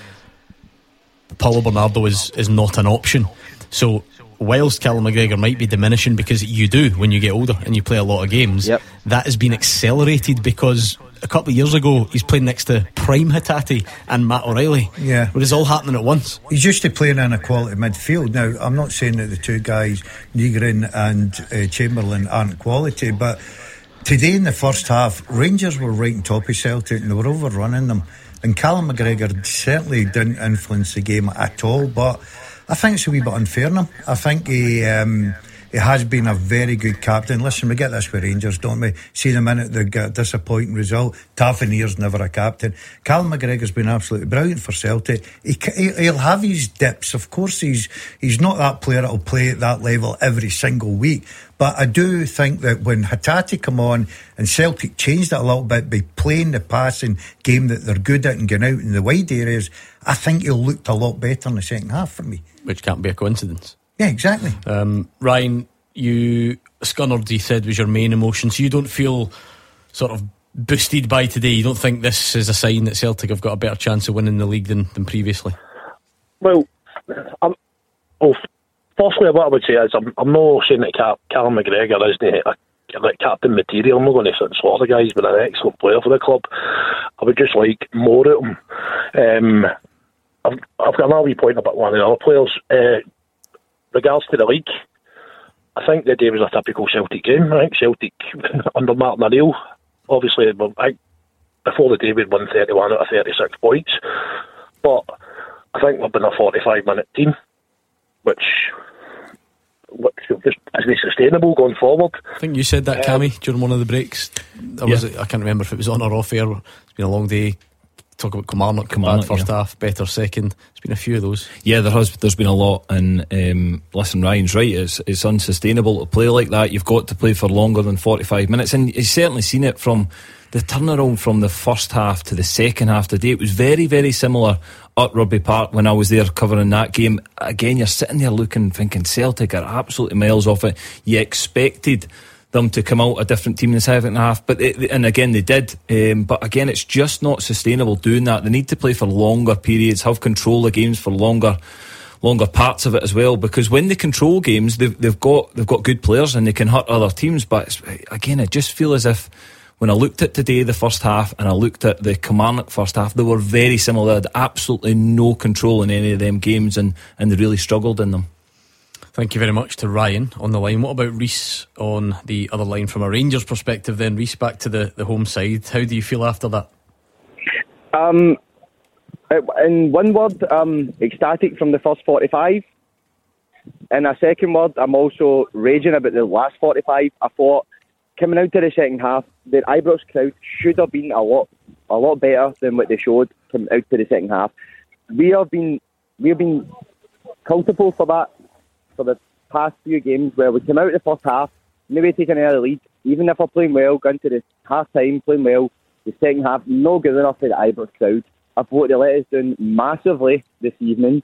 Paulo Bernardo is not an option. So whilst Callum McGregor might be diminishing, because you do when you get older and you play a lot of games, that has been accelerated because a couple of years ago he's playing next to prime Hatate and Matt O'Reilly. Yeah, but it's all happening at once. He's used to playing in a quality midfield. Now I'm not saying that the two guys, Nygren and Chamberlain, aren't quality, but today in the first half, Rangers were right on top of Celtic and they were overrunning them, and Callum McGregor certainly didn't influence the game at all, but I think it's a wee bit unfair on him. I think he has been a very good captain. Listen, we get this with Rangers, don't we? See the minute they get a disappointing result, Taffanier's never a captain. Callum McGregor's been absolutely brilliant for Celtic. He'll have his dips. Of course he's not that player that'll play at that level every single week, but I do think that when Hatate come on and Celtic changed it a little bit by playing the passing game that they're good at and going out in the wide areas, I think he'll look a lot better in the second half for me. Which can't be a coincidence. Yeah, exactly. Ryan, Scunnered, he said, was your main emotion, so you don't feel sort of boosted by today? You don't think this is a sign that Celtic have got a better chance of winning the league than previously? Well, firstly, what I would say is I'm not saying that Callum McGregor isn't like captain material. I'm not going to sit and slaughter guys, but an excellent player for the club. I would just like more of him. I've got another wee point about one of the other players. Regards to the league, I think the day was a typical Celtic game. I think Celtic under Martin O'Neill, obviously, before the day we'd won 31 out of 36 points, but I think we've been a 45-minute team, which just isn't sustainable going forward. I think you said that, Cammy, during one of the breaks. I can't remember if it was on or off air. It's been a long day. Talk about Kilmarnock, bad first half, better second. It's been a few of those. Yeah, there's been a lot. And listen, Ryan's right. It's unsustainable to play like that. You've got to play for longer than 45 minutes, and you've certainly seen it from the turnaround from the first half to the second half today. It was very, very similar at Rugby Park when I was there covering that game. Again, you're sitting there looking, thinking Celtic are absolutely miles off it. You expected them to come out a different team in the second half, and again they did, but again it's just not sustainable doing that. They need to play for longer periods, have control of games for longer longer parts of it as well, because when they control games, they've got good players and they can hurt other teams. But again, I just feel as if when I looked at today, the first half, and I looked at the Kilmarnock first half, they were very similar. They had absolutely no control in any of them games, and they really struggled in them. Thank you very much to Ryan on the line. What about Reece on the other line from a Rangers perspective then? Reece, back to the home side. How do you feel after that? In one word, ecstatic from the first 45. In a second word, I'm also raging about the last 45. I thought, coming out to the second half, the Ibrox crowd should have been a lot better than what they showed coming out to the second half. We have been culpable for that for the past few games, where we came out the first half, maybe taking another lead, even if we're playing well, going to the half time playing well, the second half no good enough for the Ibrox crowd. I thought they let us down massively this evening,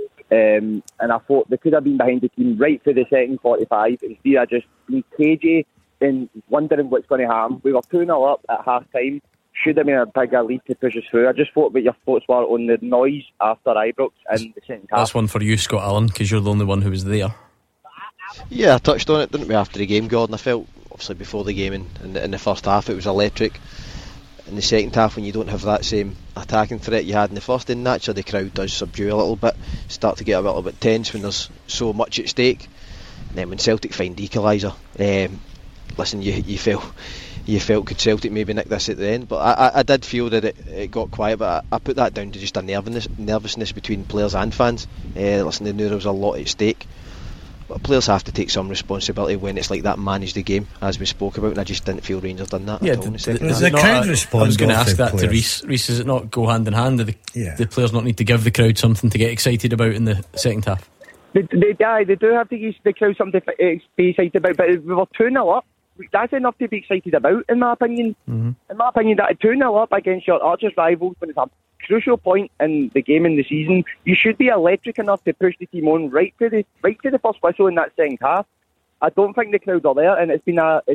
and I thought they could have been behind the team right for the second 45 instead of just being cagey and wondering what's going to happen. We were 2-0 up at half time, should have been a bigger lead to push us through. I just thought what your thoughts were on the noise after Ibrox and the second half. That's one for you, Scott Allen, because you're the only one who was there. Yeah, I touched on it, didn't we, after the game, Gordon? I felt, obviously, before the game and in the first half it was electric. In the second half, when you don't have that same attacking threat you had in the first, then naturally the crowd does subdue a little bit, start to get a little bit tense when there's so much at stake. And then when Celtic find the equaliser, listen, you felt could Celtic maybe nick this at the end, but I did feel that it got quiet, but I put that down to just a nervousness between players and fans. Listen, they knew there was a lot at stake, but players have to take some responsibility when it's like that, manage the game, as we spoke about, and I just didn't feel Rangers done that at all in the second half. The crowd respond. I was going to ask that to Reece. Reece, does it not go hand in hand? Do the players not need to give the crowd something to get excited about in the second half? They do have to give the crowd something to be excited about, but we were 2-0 up. That's enough to be excited about, in my opinion. Mm-hmm. In my opinion, that 2-0 up against your arch rivals when it's a crucial point in the game in the season, you should be electric enough to push the team on right to the first whistle in that second half. I don't think the crowd are there, and it's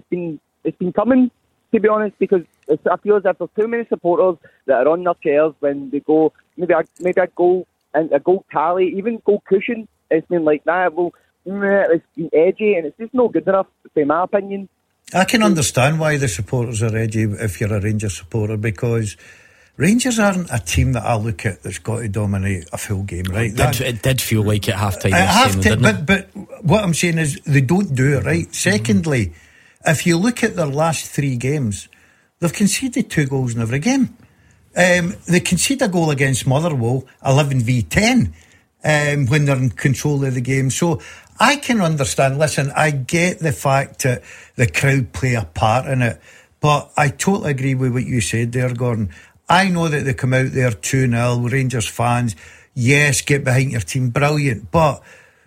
been coming, to be honest, because I feel as if there's too many supporters that are on their chairs when they go maybe a goal and a goal tally, even goal cushion. It's been like that. Well, it's been edgy, and it's just not good enough, in my opinion. I can understand why the supporters are edgy if you're a Rangers supporter, because Rangers aren't a team that I look at that's got to dominate a full game, right? It did feel like at half-time. But what I'm saying is they don't do it right. Secondly, if you look at their last 3 games, they've conceded 2 goals in every game. They concede a goal against Motherwell, 11v10, when they're in control of the game. So I can understand, listen, I get the fact that the crowd play a part in it, but I totally agree with what you said there, Gordon. I know that they come out there 2-0, Rangers fans, yes, get behind your team, brilliant, but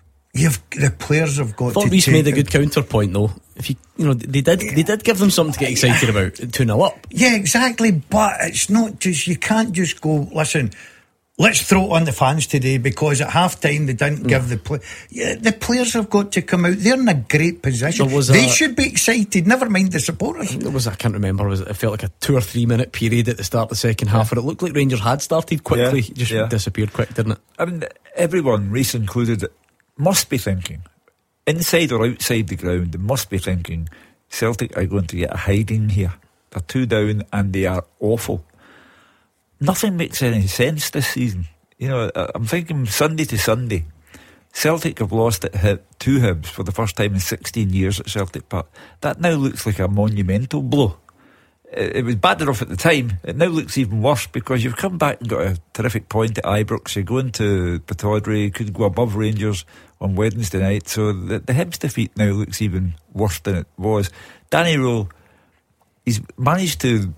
the players have got to. Reece made a good counterpoint though. If they did give them something to get excited about, 2-0 up. Yeah, exactly, but it's not just, you can't just go, listen, let's throw it on the fans today because at half time they didn't give the players have got to come out. They're in a great position. They should be excited, never mind the supporters. I can't remember, it felt like a 2 or 3 minute period at the start of the second half where it looked like Rangers had started quickly, disappeared quick, didn't it? I mean, everyone, Reece included, must be thinking, inside or outside the ground, they must be thinking Celtic are going to get a hiding here. They're 2 down and they are awful. Nothing makes any sense this season. I'm thinking Sunday to Sunday, Celtic have lost at to Hibs for the first time in 16 years at Celtic Park. That now looks like a monumental blow. It was bad enough at the time. It now looks even worse because you've come back and got a terrific point at Ibrox. You're going to Pittodrie, could go above Rangers on Wednesday night. So the Hibs defeat now looks even worse than it was. Danny Rule, he's managed to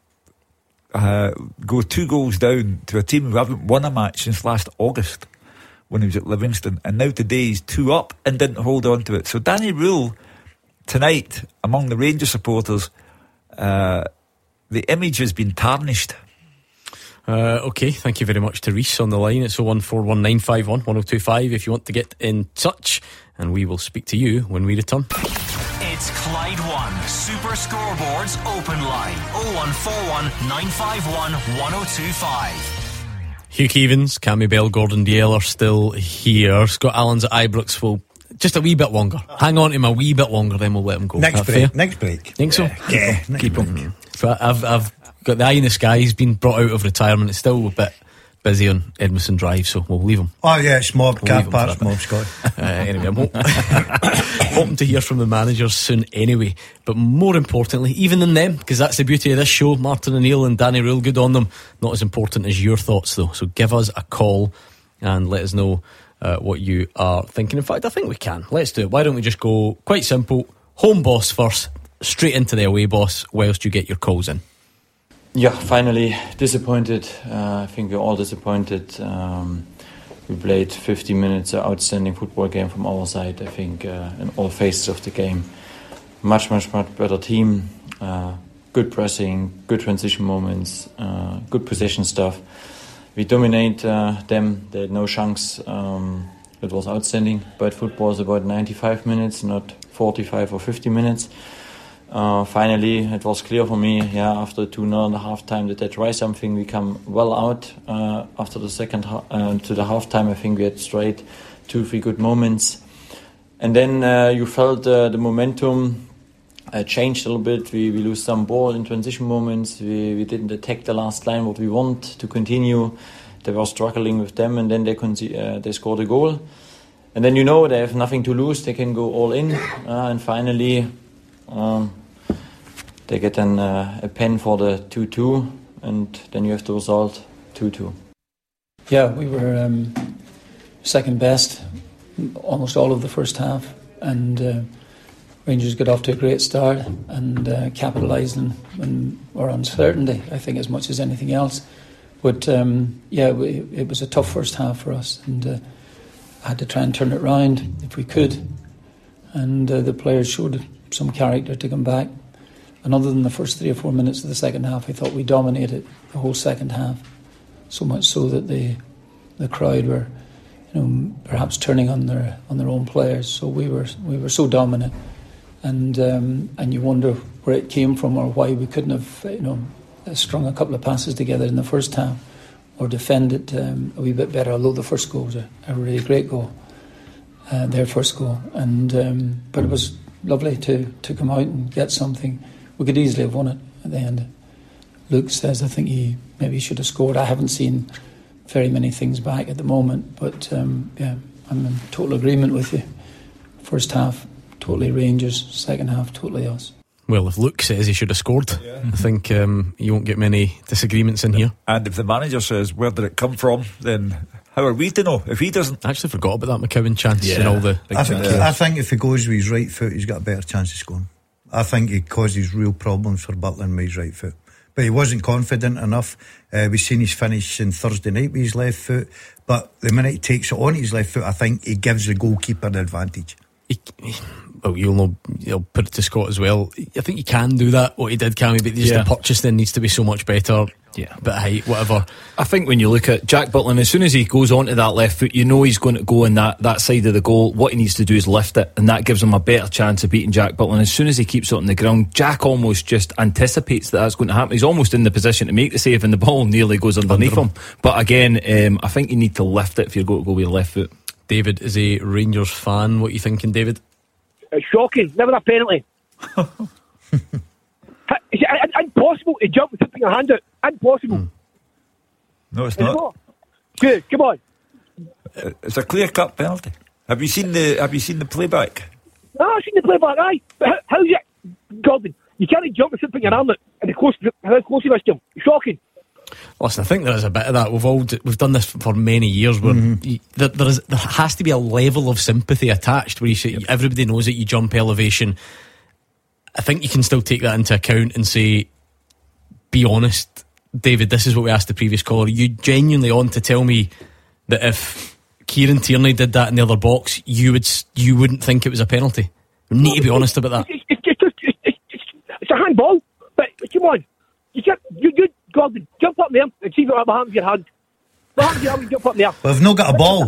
go 2 goals down to a team who haven't won a match since last August when he was at Livingston, and now today he's 2 up and didn't hold on to it. So Danny Rule tonight among the Rangers supporters, the image has been tarnished. Okay, thank you very much to Reece on the line. It's 01419511025 if you want to get in touch, and we will speak to you when we return. It's Clyde One Super Scoreboards Open Line 0141 951 1025. Hugh Keevins, Cammy Bell, Gordon Dalziel are still here. Scott Allen's at Ibrox will just a wee bit longer. Hang on to him a wee bit longer, then we'll let him go. Next break. Think so? Yeah. Keep him. So I've got the eye in the sky. He's been brought out of retirement. It's still a bit busy on Edmiston Drive, so we'll leave him. Oh yeah, it's mob, car parks mob, Scott. Anyway, I'm hoping to hear from the managers soon anyway. But more importantly, even than them, because that's the beauty of this show, Martin O'Neill and Danny Rule, good on them. Not as important as your thoughts though. So give us a call and let us know what you are thinking. In fact, I think we can. Let's do it. Why don't we just go quite simple, home boss first, straight into the away boss whilst you get your calls in. Yeah, finally disappointed. I think we're all disappointed. We played 50 minutes, an outstanding football game from our side. I think in all phases of the game, much better team. Good pressing, good transition moments, good possession stuff. We dominate them. They had no chance. It was outstanding. But football is about 95 minutes, not 45 or 50 minminutes. Finally, it was clear for me, after 2-0 at half time, that they try something. We come well out after the second to the half time. I think we had straight 2-3 good moments. And then you felt the momentum changed a little bit. We lose some ball in transition moments. We didn't attack the last line what we want to continue. They were struggling with them, and then they scored a goal. And then they have nothing to lose. They can go all in. And finally... they get a pen for the 2-2, and then you have the result 2-2. Yeah, we were second best almost all of the first half, and Rangers got off to a great start and capitalised on our uncertainty, I think, as much as anything else. But it was a tough first half for us, and I had to try and turn it round if we could, and the players showed some character to come back. And other than the first 3 or 4 minutes of the second half, I thought we dominated the whole second half. So much so that the crowd were, perhaps turning on their own players. So we were so dominant, and you wonder where it came from or why we couldn't have strung a couple of passes together in the first half or defended a wee bit better. Although the first goal was a really great goal, their first goal, and but it was lovely to come out and get something. We could easily have won it at the end. Luke says I think he maybe should have scored. I haven't seen very many things back at the moment, but I'm in total agreement with you. First half totally Rangers, second half totally us. Well, if Luke says he should have scored, I think you won't get many disagreements in here. And if the manager says where did it come from, then how are we to know if he doesn't? I actually forgot about that McCowan chance and all the big chances. I think if he goes with his right foot, he's got a better chance of scoring. I think he causes real problems for Butland with his right foot. But he wasn't confident enough. We've seen his finish on Thursday night with his left foot. But the minute he takes it on his left foot, I think he gives the goalkeeper the advantage. Well, you'll put it to Scott as well. I think you can do that, what he did, Cammy, but just the purchase then needs to be so much better. Yeah, bit of height, whatever. I think when you look at Jack Butland, as soon as he goes onto that left foot, he's going to go in that side of the goal. What he needs to do is lift it, and that gives him a better chance of beating Jack Butland. As soon as he keeps it on the ground, Jack almost just anticipates that's going to happen. He's almost in the position to make the save, and the ball nearly goes underneath him. But again, I think you need to lift it if you're going to go with your left foot. David is a Rangers fan. What are you thinking, David? It's shocking. Never a penalty. It's impossible to jump with putting your hand out. Impossible. No, it's not. Good, come on. It's a clear-cut penalty. Have you seen the playback? No, I've seen the playback. Aye, but how's it, Gordon? You can't jump with putting your hand out, and how close you missed him. Shocking. Listen, I think there is a bit of that. We've done this for many years where there has to be a level of sympathy attached where you say everybody knows that you jump elevation. I think you can still take that into account and say, be honest, David, this is what we asked the previous caller. Are you genuinely on to tell me that if Kieran Tierney did that in the other box, you wouldn't think it was a penalty? We need to be honest about that. It's a handball, but come on, you Gordon, jump up there and see what happens to your hand. What happens to your hand when you jump up there? We've not got a ball.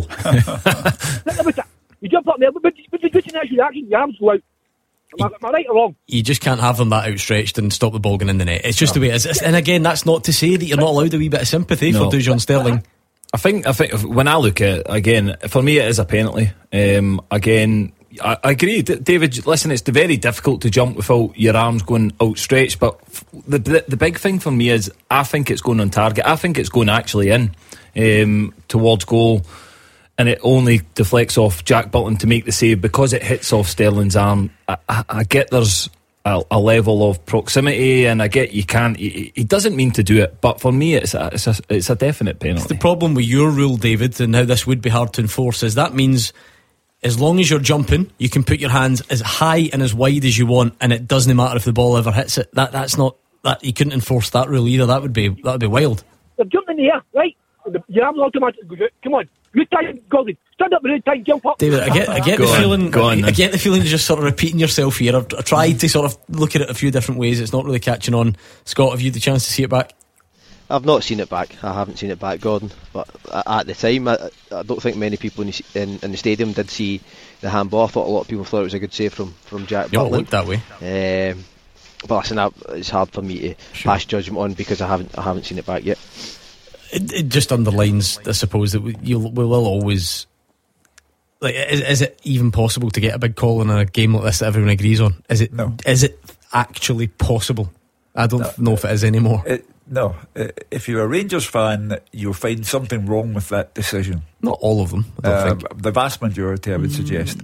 You jump up there, but the good actually action, your arms go out. Am I right or wrong? You just can't have them that outstretched and stop the ball going in the net. It's just the way it is. And again, that's not to say that you're not allowed a wee bit of sympathy for Dujon Sterling. I think when I look at it, again, for me it is a penalty. Again, I agree, David. Listen, it's very difficult to jump without your arms going outstretched. But the big thing for me is I think it's going on target. I think it's going actually in towards goal, and it only deflects off Jack Butland to make the save because it hits off Sterling's arm. I get there's a level of proximity, and I get you can't. He doesn't mean to do it, but for me, it's a definite penalty. It's the problem with your rule, David, and how this would be hard to enforce is that means as long as you're jumping, you can put your hands as high and as wide as you want, and it doesn't matter if the ball ever hits it. That's not that you couldn't enforce that rule either. That would be wild. They're jumping in the air, right? Your arms automatically go out. Come on. Good time, Goldie. Stand up, good time, jump up. David, I get the feeling. I get the feeling you're just sort of repeating yourself here. I've tried to sort of look at it a few different ways. It's not really catching on. Scott, have you had the chance to see it back? I've not seen it back. I haven't seen it back, Gordon. But at the time, I don't think many people in the stadium did see the handball. I thought a lot of people thought it was a good save from Jack Butland. It looked that way. But listen, it's hard for me to pass judgment on because I haven't seen it back yet. It just underlines, I suppose, that we will always. Like, is it even possible to get a big call in a game like this that everyone agrees on? Is it? No. Is it actually possible? I don't know if it is anymore. No. If you're a Rangers fan, you'll find something wrong with that decision. Not all of them, I don't think. The vast majority, I would suggest.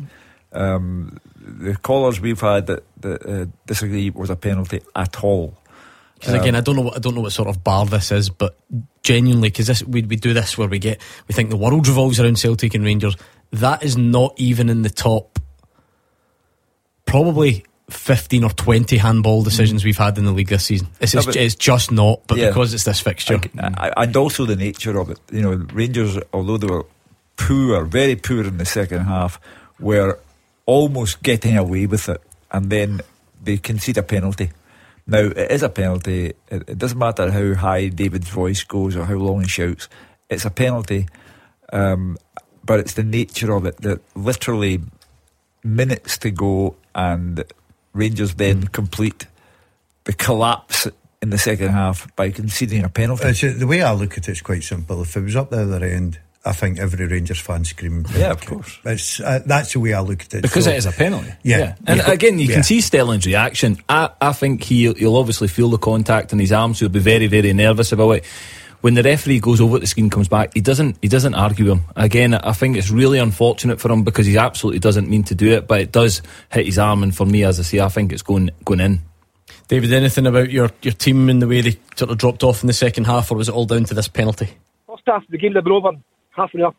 The callers we've had that disagree was a penalty at all. Because again, I don't know what sort of bar this is, but genuinely, because we do this where we think the world revolves around Celtic and Rangers. That is not even in the top probably 15 or 20 handball decisions we've had in the league this season. It's just not, but because it's this fixture. And also the nature of it. You know, Rangers, although they were poor, very poor in the second half, were almost getting away with it, and then they concede a penalty. Now, it is a penalty. It doesn't matter how high David's voice goes or how long he shouts. It's a penalty, but it's the nature of it that literally minutes to go and Rangers then complete the collapse in the second half by conceding a penalty. The way I look at it is quite simple. If it was up the other end, I think every Rangers fan screaming. Yeah, of course. That's the way I look at it. Because it is a penalty. Yeah. And again, you can see Sterling's reaction. I think he'll obviously feel the contact in his arms. He'll be very, very nervous about it. When the referee goes over the screen, comes back, he doesn't argue with him. Again, I think it's really unfortunate for him because he absolutely doesn't mean to do it, but it does hit his arm. And for me, as I say, I think it's going in. David, anything about your team and the way they sort of dropped off in the second half, or was it all down to this penalty? First half, the game had been over half an hour.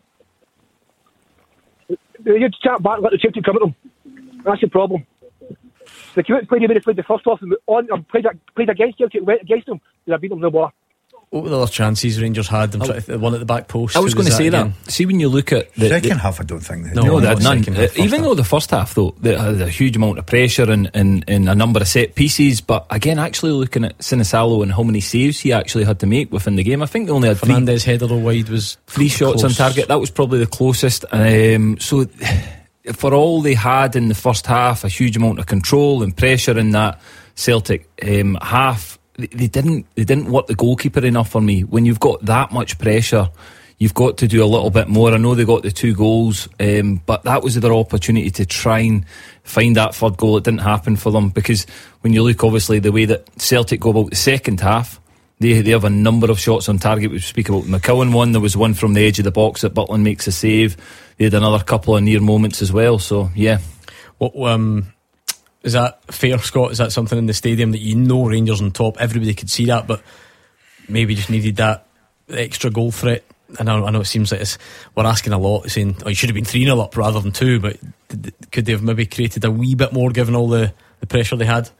They had to chat back and let the Celtic come at them. That's the problem. They came out and played the way they played the first half and played against Celtic, went against them, they'd have beaten them no more. What were the other chances Rangers had? The one at the back post. I was going to say that. See, when you look at the second half, I don't think they had. No, they had none. Even though the first half, though, they had a huge amount of pressure and a number of set pieces. But again, actually looking at Sinisalo and how many saves he actually had to make within the game, I think they only had Fernandez header or wide was 3 shots close on target. That was probably the closest. So for all they had in the first half, a huge amount of control and pressure in that Celtic half. They didn't work the goalkeeper enough for me. When you've got that much pressure, you've got to do a little bit more. I know they got the 2 goals, but that was their opportunity to try and find that third goal. It didn't happen for them because when you look, obviously, the way that Celtic go about the second half, they have a number of shots on target. We speak about the McCowan one. There was one from the edge of the box that Butland makes a save. They had another couple of near moments as well. So, yeah. Is that fair, Scott? Is that something in the stadium that Rangers on top, everybody could see that, but maybe just needed that extra goal threat? I know it seems like we're asking a lot, saying you should have been 3-0 up rather than 2, but could they have maybe created a wee bit more given all the pressure they had?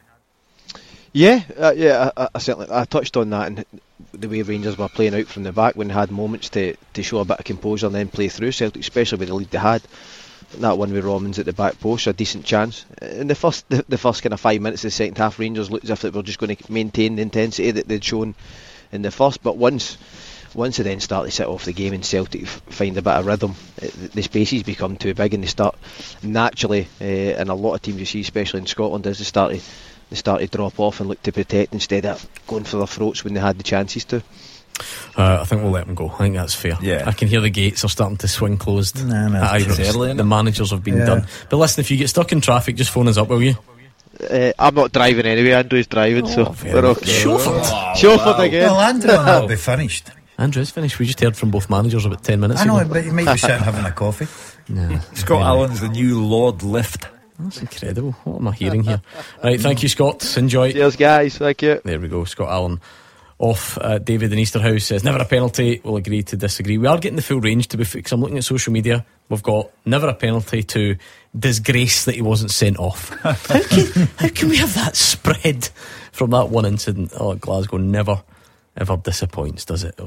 I certainly touched on that, and the way Rangers were playing out from the back when they had moments to show a bit of composure and then play through Celtic, especially with the lead they had. That one with Romans at the back post, a decent chance. In the first kind of 5 minutes of the second half, Rangers looked as if they were just going to maintain the intensity that they'd shown in the first. But once they then start to set off the game and Celtic find a bit of rhythm, the spaces become too big and they start naturally, and a lot of teams you see, especially in Scotland, as they start to drop off and look to protect instead of going for their throats when they had the chances to. I think we'll let him go. I think that's fair. Yeah. I can hear the gates are starting to swing closed. No, at it's Ibrox. early, the managers have been done. But listen, if you get stuck in traffic, just phone us up, will you? I'm not driving anyway. Andrew's driving, so we're okay. Chauffeured again. Well, Andrew will be finished. Andrew's finished. We just heard from both managers about 10 minutes I know, ago. but you might be sitting having a coffee. No. Scott Allen's the new Lord Lift. That's incredible. What am I hearing here? Right, thank you, Scott. Enjoy. Cheers, guys. Thank you. There we go. Scott Allen off. David in Easterhouse says never a penalty. We'll agree to disagree. We are getting the full range, to be fair, because I'm looking at social media. We've got never a penalty to disgrace that he wasn't sent off. How can we have that spread from that one incident? Oh, Glasgow never ever disappoints, does it?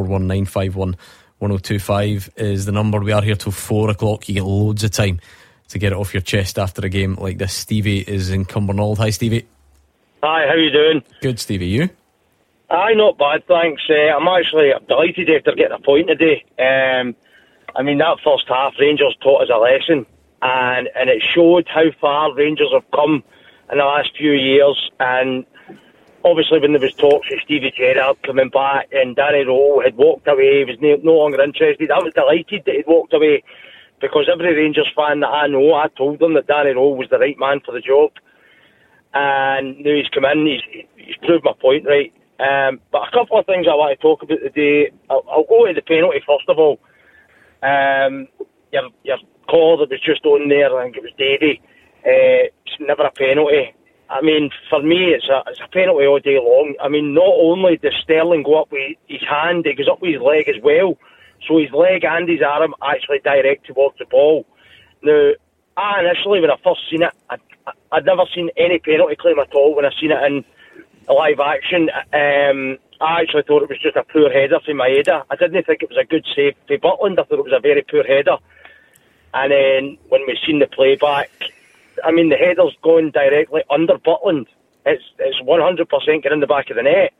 01419511025 is the number. We are here till 4 o'clock. You get loads of time to get it off your chest after a game like this. Stevie is in Cumbernauld. Hi, Stevie. Hi, how you doing? Good, Stevie. You? Aye, not bad, thanks. I'm actually delighted after getting a point today. I mean, that first half, Rangers taught us a lesson, and it showed how far Rangers have come in the last few years. And obviously, when there was talks of Stevie Gerrard coming back and Danny Rowe had walked away, he was no longer interested. I was delighted that he'd walked away, because every Rangers fan that I know, I told them that Danny Rowe was the right man for the job. And now he's come in, he's proved my point right. But a couple of things I want to talk about today. I'll go to the penalty first of all. Your call that was just on there, I think it was Davey. It's never a penalty. I mean, for me, it's a penalty all day long. I mean, not only does Sterling go up with his hand, it goes up with his leg as well. So his leg and his arm actually direct towards the ball. Now, initially, when I first seen it, I'd never seen any penalty claim at all when I seen it in live action. I actually thought it was just a poor header from Maeda. I didn't think it was a good save for Butland. I thought it was a very poor header. And then when we seen the playback, I mean, the header's going directly under Butland. It's 100% getting in the back of the net.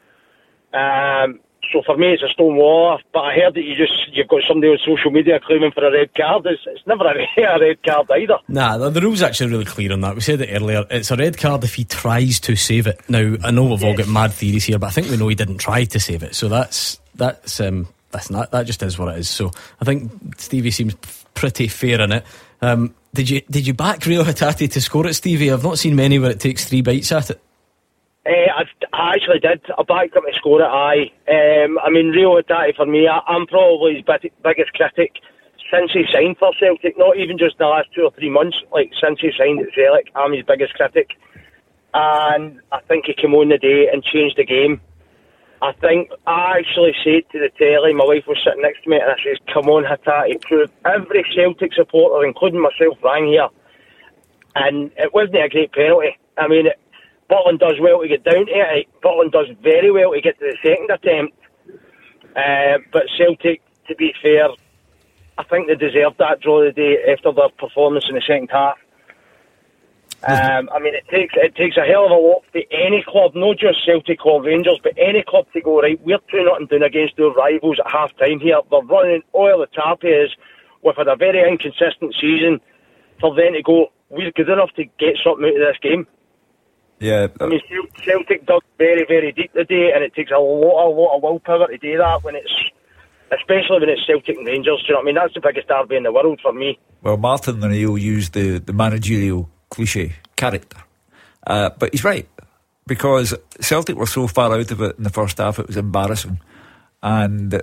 So for me, it's a stone wall. But I heard that you've got somebody on social media claiming for a red card. It's never a red card either. Nah, the rule's actually really clear on that. We said it earlier. It's a red card if he tries to save it. Now, I know we've all got mad theories here, but I think we know he didn't try to save it. So that just is what it is. So I think Stevie seems pretty fair in it. Did you back Rio Hatate to score it, Stevie? I've not seen many where it takes 3 bites at it. I actually did. I backed him to score it, aye. I mean, Rio Hatate, for me, I'm probably his biggest critic since he signed for Celtic, not even just the last 2 or 3 months, like since he signed at Celtic, I'm his biggest critic. And I think he came on the day and changed the game. I think I actually said to the telly, my wife was sitting next to me, and I says, come on, Hatate, prove. Every Celtic supporter, including myself, rang here. And it wasn't a great penalty. I mean, Butland does well to get down to it. Butland does very well to get to the second attempt. But Celtic, to be fair, I think they deserved that draw today after their performance in the second half. I mean, it takes a hell of a lot for any club, not just Celtic or Rangers, but any club to go, right, we're 2-0 down against our rivals at half time here. They're running oil the tap is. We've had a very inconsistent season. For them to go, we're good enough to get something out of this game. Yeah. I mean, Celtic dug very, very deep today, and it takes a lot of willpower to do that especially when it's Celtic and Rangers. Do you know what I mean? That's the biggest derby in the world for me. Well, Martin O'Neill used the managerial cliche character, but he's right, because Celtic were so far out of it in the first half, it was embarrassing, and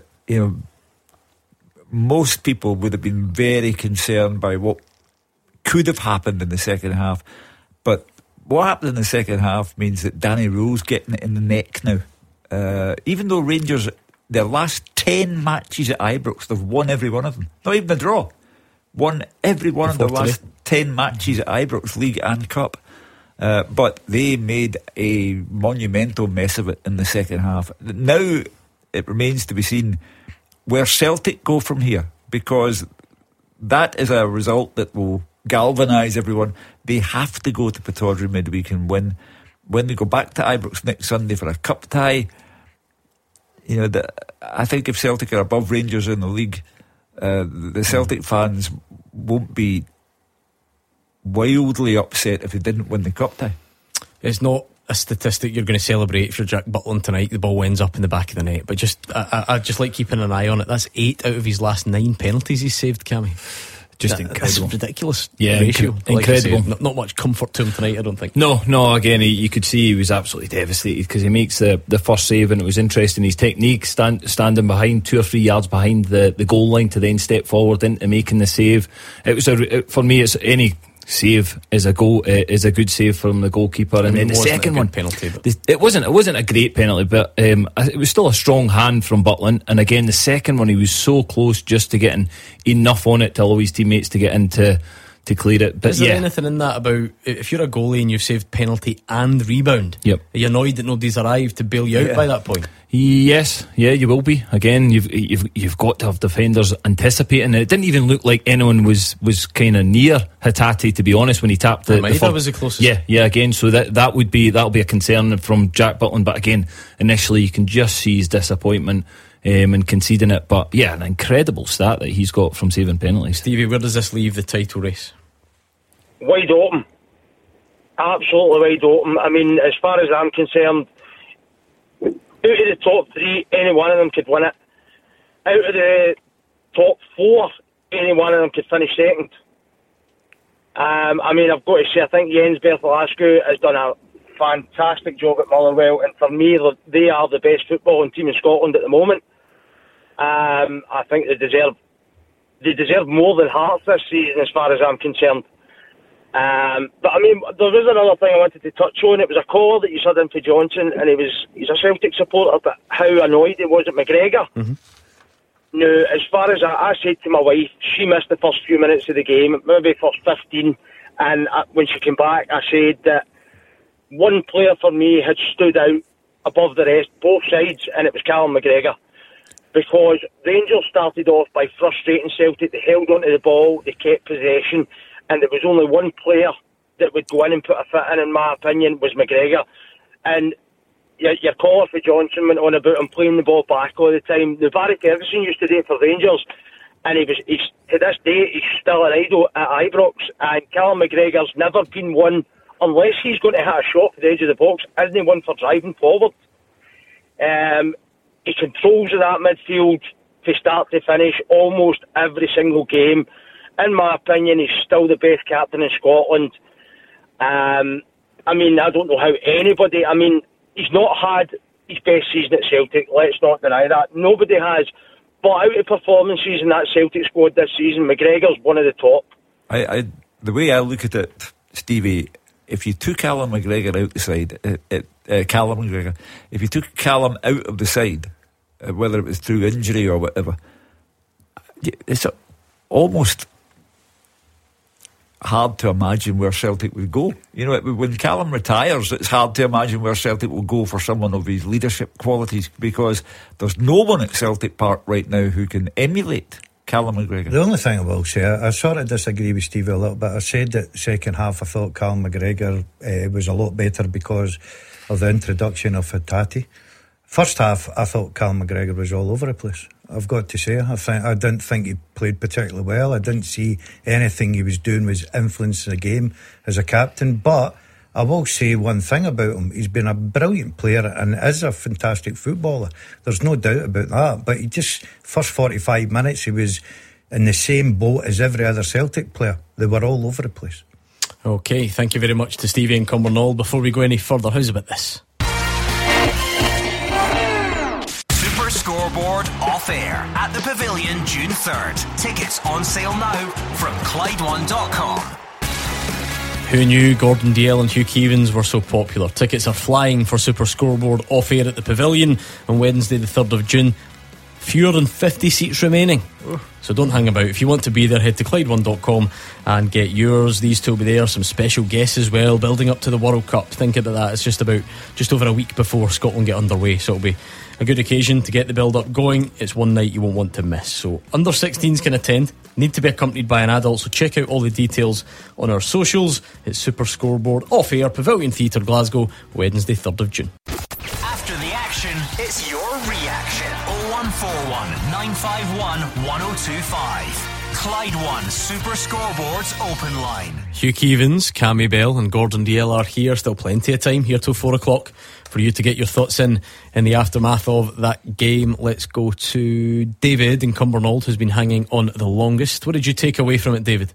most people would have been very concerned by what could have happened in the second half. But what happened in the second half means that Danny Rowe's getting it in the neck now. Even though Rangers, their last 10 matches at Ibrox, they've won every one of them. Not even a draw. Won every one of their last 10 matches at Ibrox, League and Cup. But they made a monumental mess of it in the second half. Now it remains to be seen where Celtic go from here, because that is a result that will galvanise everyone. They have to go to Pittodrie midweek and win. When they go back to Ibrox next Sunday for a cup tie, I think if Celtic are above Rangers in the league, the Celtic fans won't be wildly upset if they didn't win the cup tie. It's not a statistic you're going to celebrate if you're Jack Butland tonight. The ball ends up in the back of the net, but I just like keeping an eye on it. That's 8 out of his last 9 penalties he's saved, Cammy. Just incredible. That's ridiculous ratio. Incredible. Not much comfort to him tonight, I don't think. No. Again, you could see he was absolutely devastated because he makes the first save, and it was interesting. His technique, standing behind 2 or 3 yards behind the goal line to then step forward into making the save. It was for me. It's any save is a good save from the goalkeeper. And then the second one, penalty, but it wasn't a great penalty, but it was still a strong hand from Butland. And again, the second one, he was so close just to getting enough on it to allow his teammates to get into to clear it. But is there anything in that about if you're a goalie and you've saved penalty and rebound? Yep. Are you annoyed that nobody's arrived to bail you out by that point? Yes, you will be. Again, you've got to have defenders anticipating it. It didn't even look like anyone was kind of near Hatate, to be honest, when he tapped the Maeda was the closest. Yeah. Again, so that'll be a concern from Jack Butland. But again, initially you can just see his disappointment and conceding it. But yeah, an incredible stat that he's got from saving penalties. Stevie, where does this leave the title race? Wide open, absolutely wide open. I mean, as far as I'm concerned, out of the top 3, any one of them could win it. Out of the top 4, any one of them could finish second. I mean, I've got to say, I think Jens Bertholascu has done a fantastic job at Motherwell, and for me, they are the best footballing team in Scotland at the moment. I think they deserve more than Hearts this season, as far as I'm concerned. But I mean, there was another thing I wanted to touch on. It was a caller that you said in for Johnson, and he's a Celtic supporter, but how annoyed he was at McGregor. Mm-hmm. Now, as far as I said to my wife, she missed the first few minutes of the game, maybe first 15, and when she came back, I said that one player for me had stood out above the rest, both sides, and it was Callum McGregor. Because Rangers started off by frustrating Celtic. They held onto the ball, they kept possession, and there was only one player that would go in and put a foot in my opinion, was McGregor. And your caller for Johnson went on about him playing the ball back all the time. Now, Barry Ferguson used to do it for Rangers, and he's to this day, he's still an idol at Ibrox, and Callum McGregor's never been one, unless he's going to hit a shot at the edge of the box, isn't he one for driving forward? He controls that midfield to start to finish almost every single game. In my opinion, he's still the best captain in Scotland. I mean, I don't know how anybody... I mean, he's not had his best season at Celtic, let's not deny that. Nobody has. But out of performances in that Celtic squad this season, McGregor's one of the top. The way I look at it, Stevie, if you took Callum McGregor out the side, if you took Callum out of the side, whether it was through injury or whatever, it's almost hard to imagine where Celtic would go. You know, when Callum retires, it's hard to imagine where Celtic will go for someone of his leadership qualities, because there's no one at Celtic Park right now who can emulate Callum McGregor. The only ththing I will say, I sort of disagree with Stevie a little bit. I said that second half I thought Callum McGregor was a lot better because of the introduction of Hatate. First half I thought Callum McGregor was all over the place, I've got to say. I didn't think he played particularly well. I didn't see anything he was doing was influencing the game as a captain. But I will say one thing about him: he's been a brilliant player and is a fantastic footballer. There's no doubt about that. But he just, first 45 minutes, he was in the same boat as every other Celtic player. They were all over the place. Okay, thank you very much to Stevie and Cumbernauld. Before we go any further, how's about this? Scoreboard off-air at the Pavilion June 3rd. Tickets on sale now from Clyde1.com. Who knew Gordon Dalziel and Hugh Keevins were so popular? Tickets are flying for Super Scoreboard off-air at the Pavilion on Wednesday the 3rd of June. Fewer than 50 seats remaining. So don't hang about. If you want to be there, head to Clyde1.com and get yours. These two will be there. Some special guests as well, building up to the World Cup. Think about that. It's just over a week before Scotland get underway, so it'll be a good occasion to get the build-up going. It's one night you won't want to miss. So under 16s can attend, need to be accompanied by an adult, so check out all the details on our socials. It's Super Scoreboard off-air, Pavilion Theatre, Glasgow, Wednesday 3rd of June. After the action, it's your reaction. 0141 951 1025. Clyde One Super Scoreboards Open Line. Hugh Keevins, Cammy Bell and Gordon Dalziel are here. Still plenty of time here till 4 o'clock for you to get your thoughts in the aftermath of that game. Let's go to David in Cumbernauld, who's been hanging on the longest. What did you take away from it, David?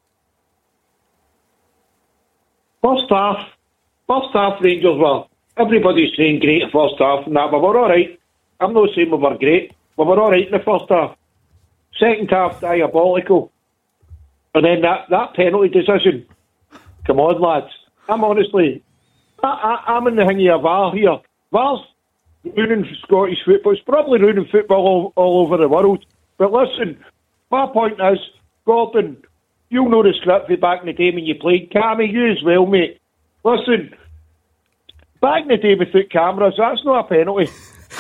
First half Rangers were, everybody's saying great first half and that, but we're alright. I'm not saying we were great, but we're alright in the first half. Second half, diabolical. And then that penalty decision. Come on, lads. I'm honestly, I'm in the thingy of VAR here. VAR's ruining Scottish football. It's probably ruining football all over the world. But listen, my point is, Gordon, you'll know the script for back in the day when you played. Cammy, you as well, mate. Listen, back in the day without cameras, that's not a penalty.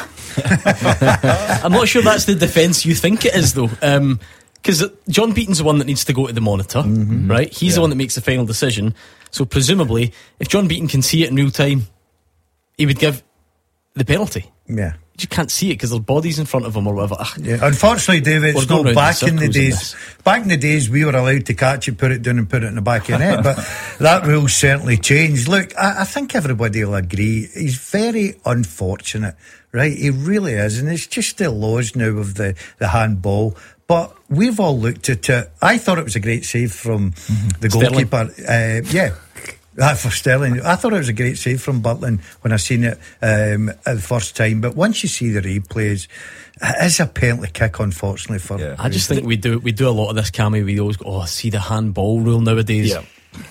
I'm not sure that's the defence you think it is, though, because John Beaton's the one that needs to go to the monitor, right? He's the one that makes the final decision. So presumably, if John Beaton can see it in real time, he would give the penalty. Yeah. You can't see it because there's bodies in front of him or whatever. Yeah. Unfortunately, David, it's not back in the days. Back in the days, we were allowed to catch it, put it down and put it in the back of the net, but that rule certainly changed. Look, I think everybody will agree, he's very unfortunate, right? He really is, and it's just the laws now of the handball. But we've all looked at it. I thought it was a great save from the goalkeeper. For Sterling. I thought it was a great save from Butland when I seen it the first time. But once you see the replays, it is a penalty kick, unfortunately. I just think we do a lot of this, Cammy. We always go, see the handball rule nowadays. Yeah.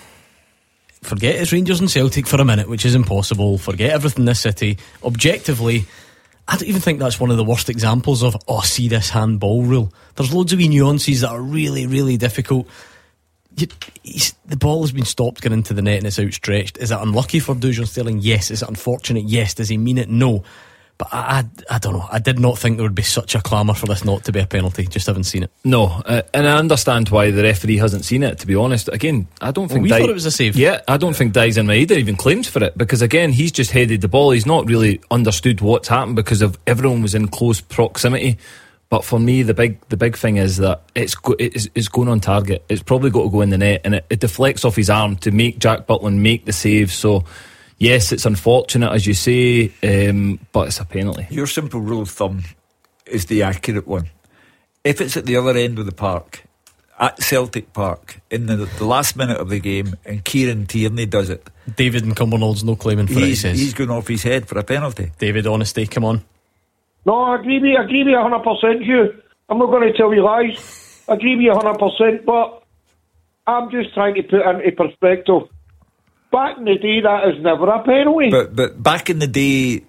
Forget it's Rangers and Celtic for a minute, which is impossible. Forget everything in this city. Objectively, I don't even think that's one of the worst examples of see this handball rule. There's loads of wee nuances that are really, really difficult. The ball has been stopped going into the net and it's outstretched. Is it unlucky for Dujon Sterling? Yes. Is it unfortunate? Yes. Does he mean it? No. But I don't know. I did not think there would be such a clamour for this not to be a penalty. Just haven't seen it. No, and I understand why the referee hasn't seen it, to be honest. Again, I don't think we thought it was a save. Yeah, I don't think Daizen Maeda even claims for it, because again, he's just headed the ball. He's not really understood what's happened because of everyone was in close proximity. But for me, the big thing is that it's going on target. It's probably got to go in the net, and it deflects off his arm to make Jack Butland make the save. So, yes, it's unfortunate, as you say, but it's a penalty. Your simple rule of thumb is the accurate one. If it's at the other end of the park, at Celtic Park, in the last minute of the game, and Kieran Tierney does it, David in Cumbernaulds no claiming for it, he says. He's going off his head for a penalty. David, honesty, come on. No, I agree with you 100%, Hugh. I'm not going to tell you lies. I agree with you 100%, but I'm just trying to put it into perspective. Back in the day, that is never a penalty. But back in the day,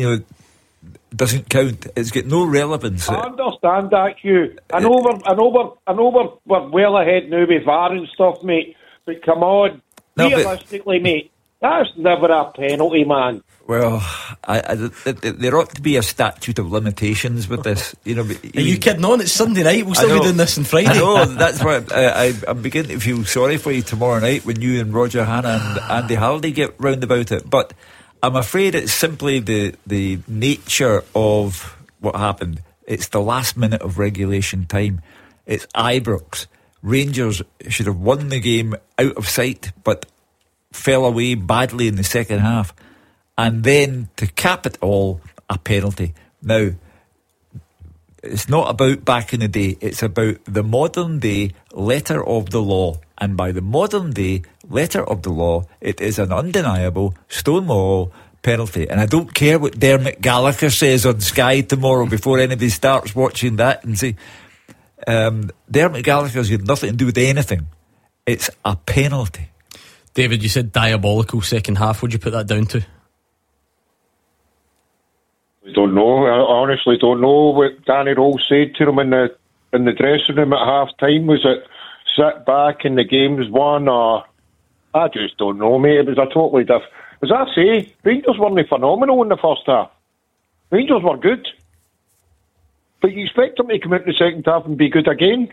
doesn't count. It's got no relevance. I understand that, Hugh. I know we're well ahead now with VAR and stuff, mate. But come on, realistically, mate, that's never a penalty, man. Well, there ought to be a statute of limitations with this. Are you kidding on? It's Sunday night. We'll still be doing this on Friday. I know, that's why I'm beginning to feel sorry for you tomorrow night when you and Roger Hanna and Andy Halliday get round about it. But I'm afraid it's simply the nature of what happened. It's the last minute of regulation time. It's Ibrox. Rangers should have won the game out of sight, but fell away badly in the second half. And then, to cap it all, a penalty. Now, it's not about back in the day. It's about the modern day letter of the law. And by the modern day letter of the law, it is an undeniable Stonewall penalty. And I don't care what Dermot Gallagher says on Sky tomorrow before anybody starts watching that and say, Dermot Gallagher's had nothing to do with anything. It's a penalty. David, you said diabolical second half. Would you put that down to? I don't know. I honestly don't know what Danny Rose said to him in the dressing room at half time. Was it sit back and the game's won, or I just don't know, mate. It was a totally different. As I say, Rangers weren't phenomenal in the first half. Rangers were good, but you expect them to come out in the second half and be good again.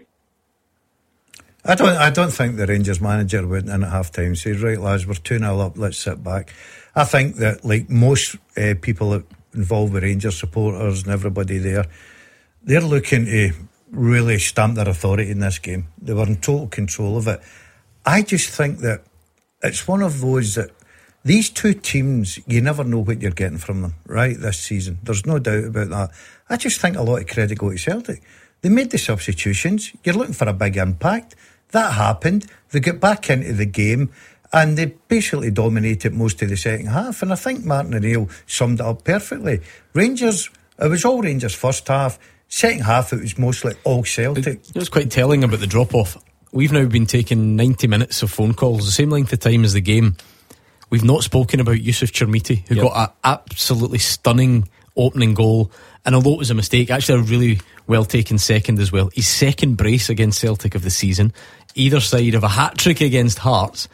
I don't think the Rangers manager went in at half time and said, right lads, we're 2-0 up, let's sit back. I think that, like most people that involved with Rangers supporters and everybody there, they're looking to really stamped their authority in this game. They were in total control of it. I just think that it's one of those that these two teams, you never know what you're getting from them, right, this season. There's no doubt about that. I just think a lot of credit go to Celtic. They made the substitutions. You're looking for a big impact. That happened. They got back into the game and they basically dominated most of the second half. And I think Martin O'Neill summed it up perfectly. Rangers, it was all Rangers first half. Second half, it was mostly all Celtic. It was quite telling about the drop-off. We've now been taking 90 minutes of phone calls, the same length of time as the game. We've not spoken about Yusuf Chermiti, who got an absolutely stunning opening goal. And although it was a mistake, actually a really well taken second as well. His second brace against Celtic of the season, either side of a hat-trick against Hearts.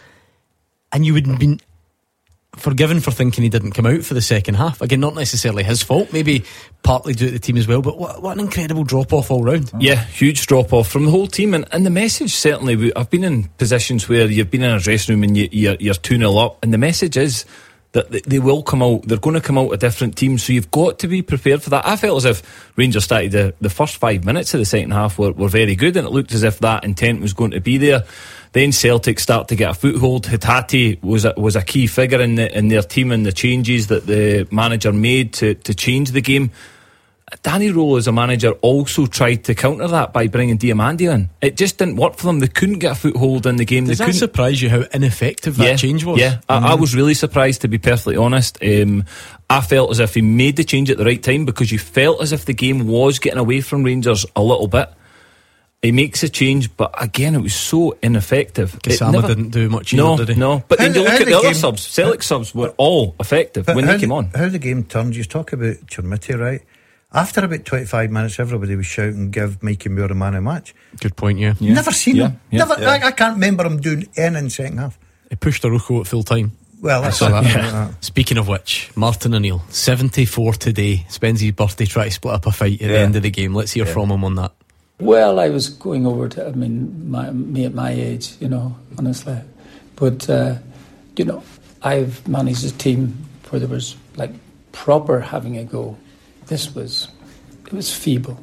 And you would have been forgiven for thinking he didn't come out for the second half. Again, not necessarily his fault, maybe partly due to the team as well, but what an incredible drop-off all round. Yeah, huge drop-off from the whole team, and the message, certainly, I've been in positions where you've been in a dressing room and you're 2-0 up, and the message is that they will come out, they're going to come out a different team, so you've got to be prepared for that. I felt as if Rangers started the first 5 minutes of the second half were very good, and it looked as if that intent was going to be there. Then Celtic start to get a foothold. Hatate was a key figure in their team, and the changes that the manager made to change the game. Danny Rolo as a manager also tried to counter that by bringing Diamandi in. It just didn't work for them. They couldn't get a foothold in the game. Does that surprise you how ineffective that change was? Yeah, I was really surprised, to be perfectly honest. I felt as if he made the change at the right time, because you felt as if the game was getting away from Rangers a little bit. He makes a change, but again, it was so ineffective. Kasama didn't do much either, did he? No, but then you look at the other subs. Celtic subs were all effective when they came on. How the game turned, you talk about Chermiti, right? After about 25 minutes, everybody was shouting, give Mikey Moore a man of match. Good point, yeah. Never seen him. Never. I can't remember him doing anything in second half. He pushed Arujo at full time. Well, that's that. Yeah. Speaking of which, Martin O'Neill, 74 today, spends his birthday trying to split up a fight at the end of the game. Let's hear from him on that. Well, I was going over to, me at my age, honestly. But, I've managed a team where there was, proper having a go. It was feeble.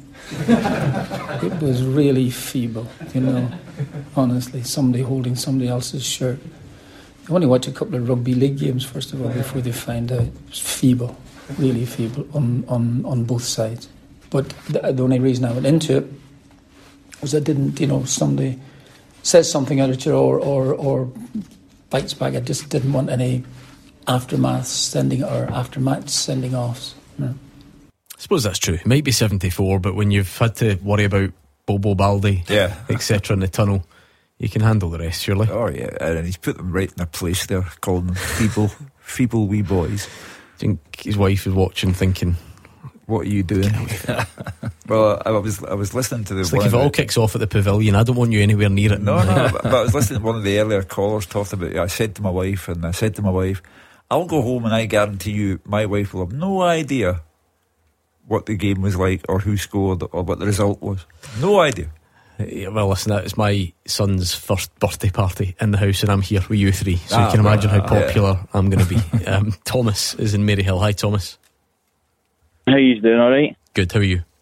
It was really feeble, honestly. Somebody holding somebody else's shirt. You only watch a couple of rugby league games, first of all, before they find out. It was feeble, really feeble on both sides. But the only reason I went into it was I didn't, somebody says something out of you or bites back. I just didn't want any aftermatch sending offs. I suppose that's true. It might be 74, but when you've had to worry about Bobo Baldi, etc. in the tunnel, you can handle the rest, surely. Oh yeah, and he's put them right in their place there, calling them feeble wee boys. I think his wife is watching, thinking, what are you doing? Well, I was listening to it's like if it all kicks off at the Pavilion, I don't want you anywhere near it. No, but I was listening to one of the earlier callers talking about it. I said to my wife, I'll go home and I guarantee you my wife will have no idea what the game was like or who scored or what the result was. No idea. Well, listen, it's my son's first birthday party in the house and I'm here with you three, so you can imagine how popular I'm going to be. Thomas is in Maryhill. Hi, Thomas. How you doing? All right? Good. How are you?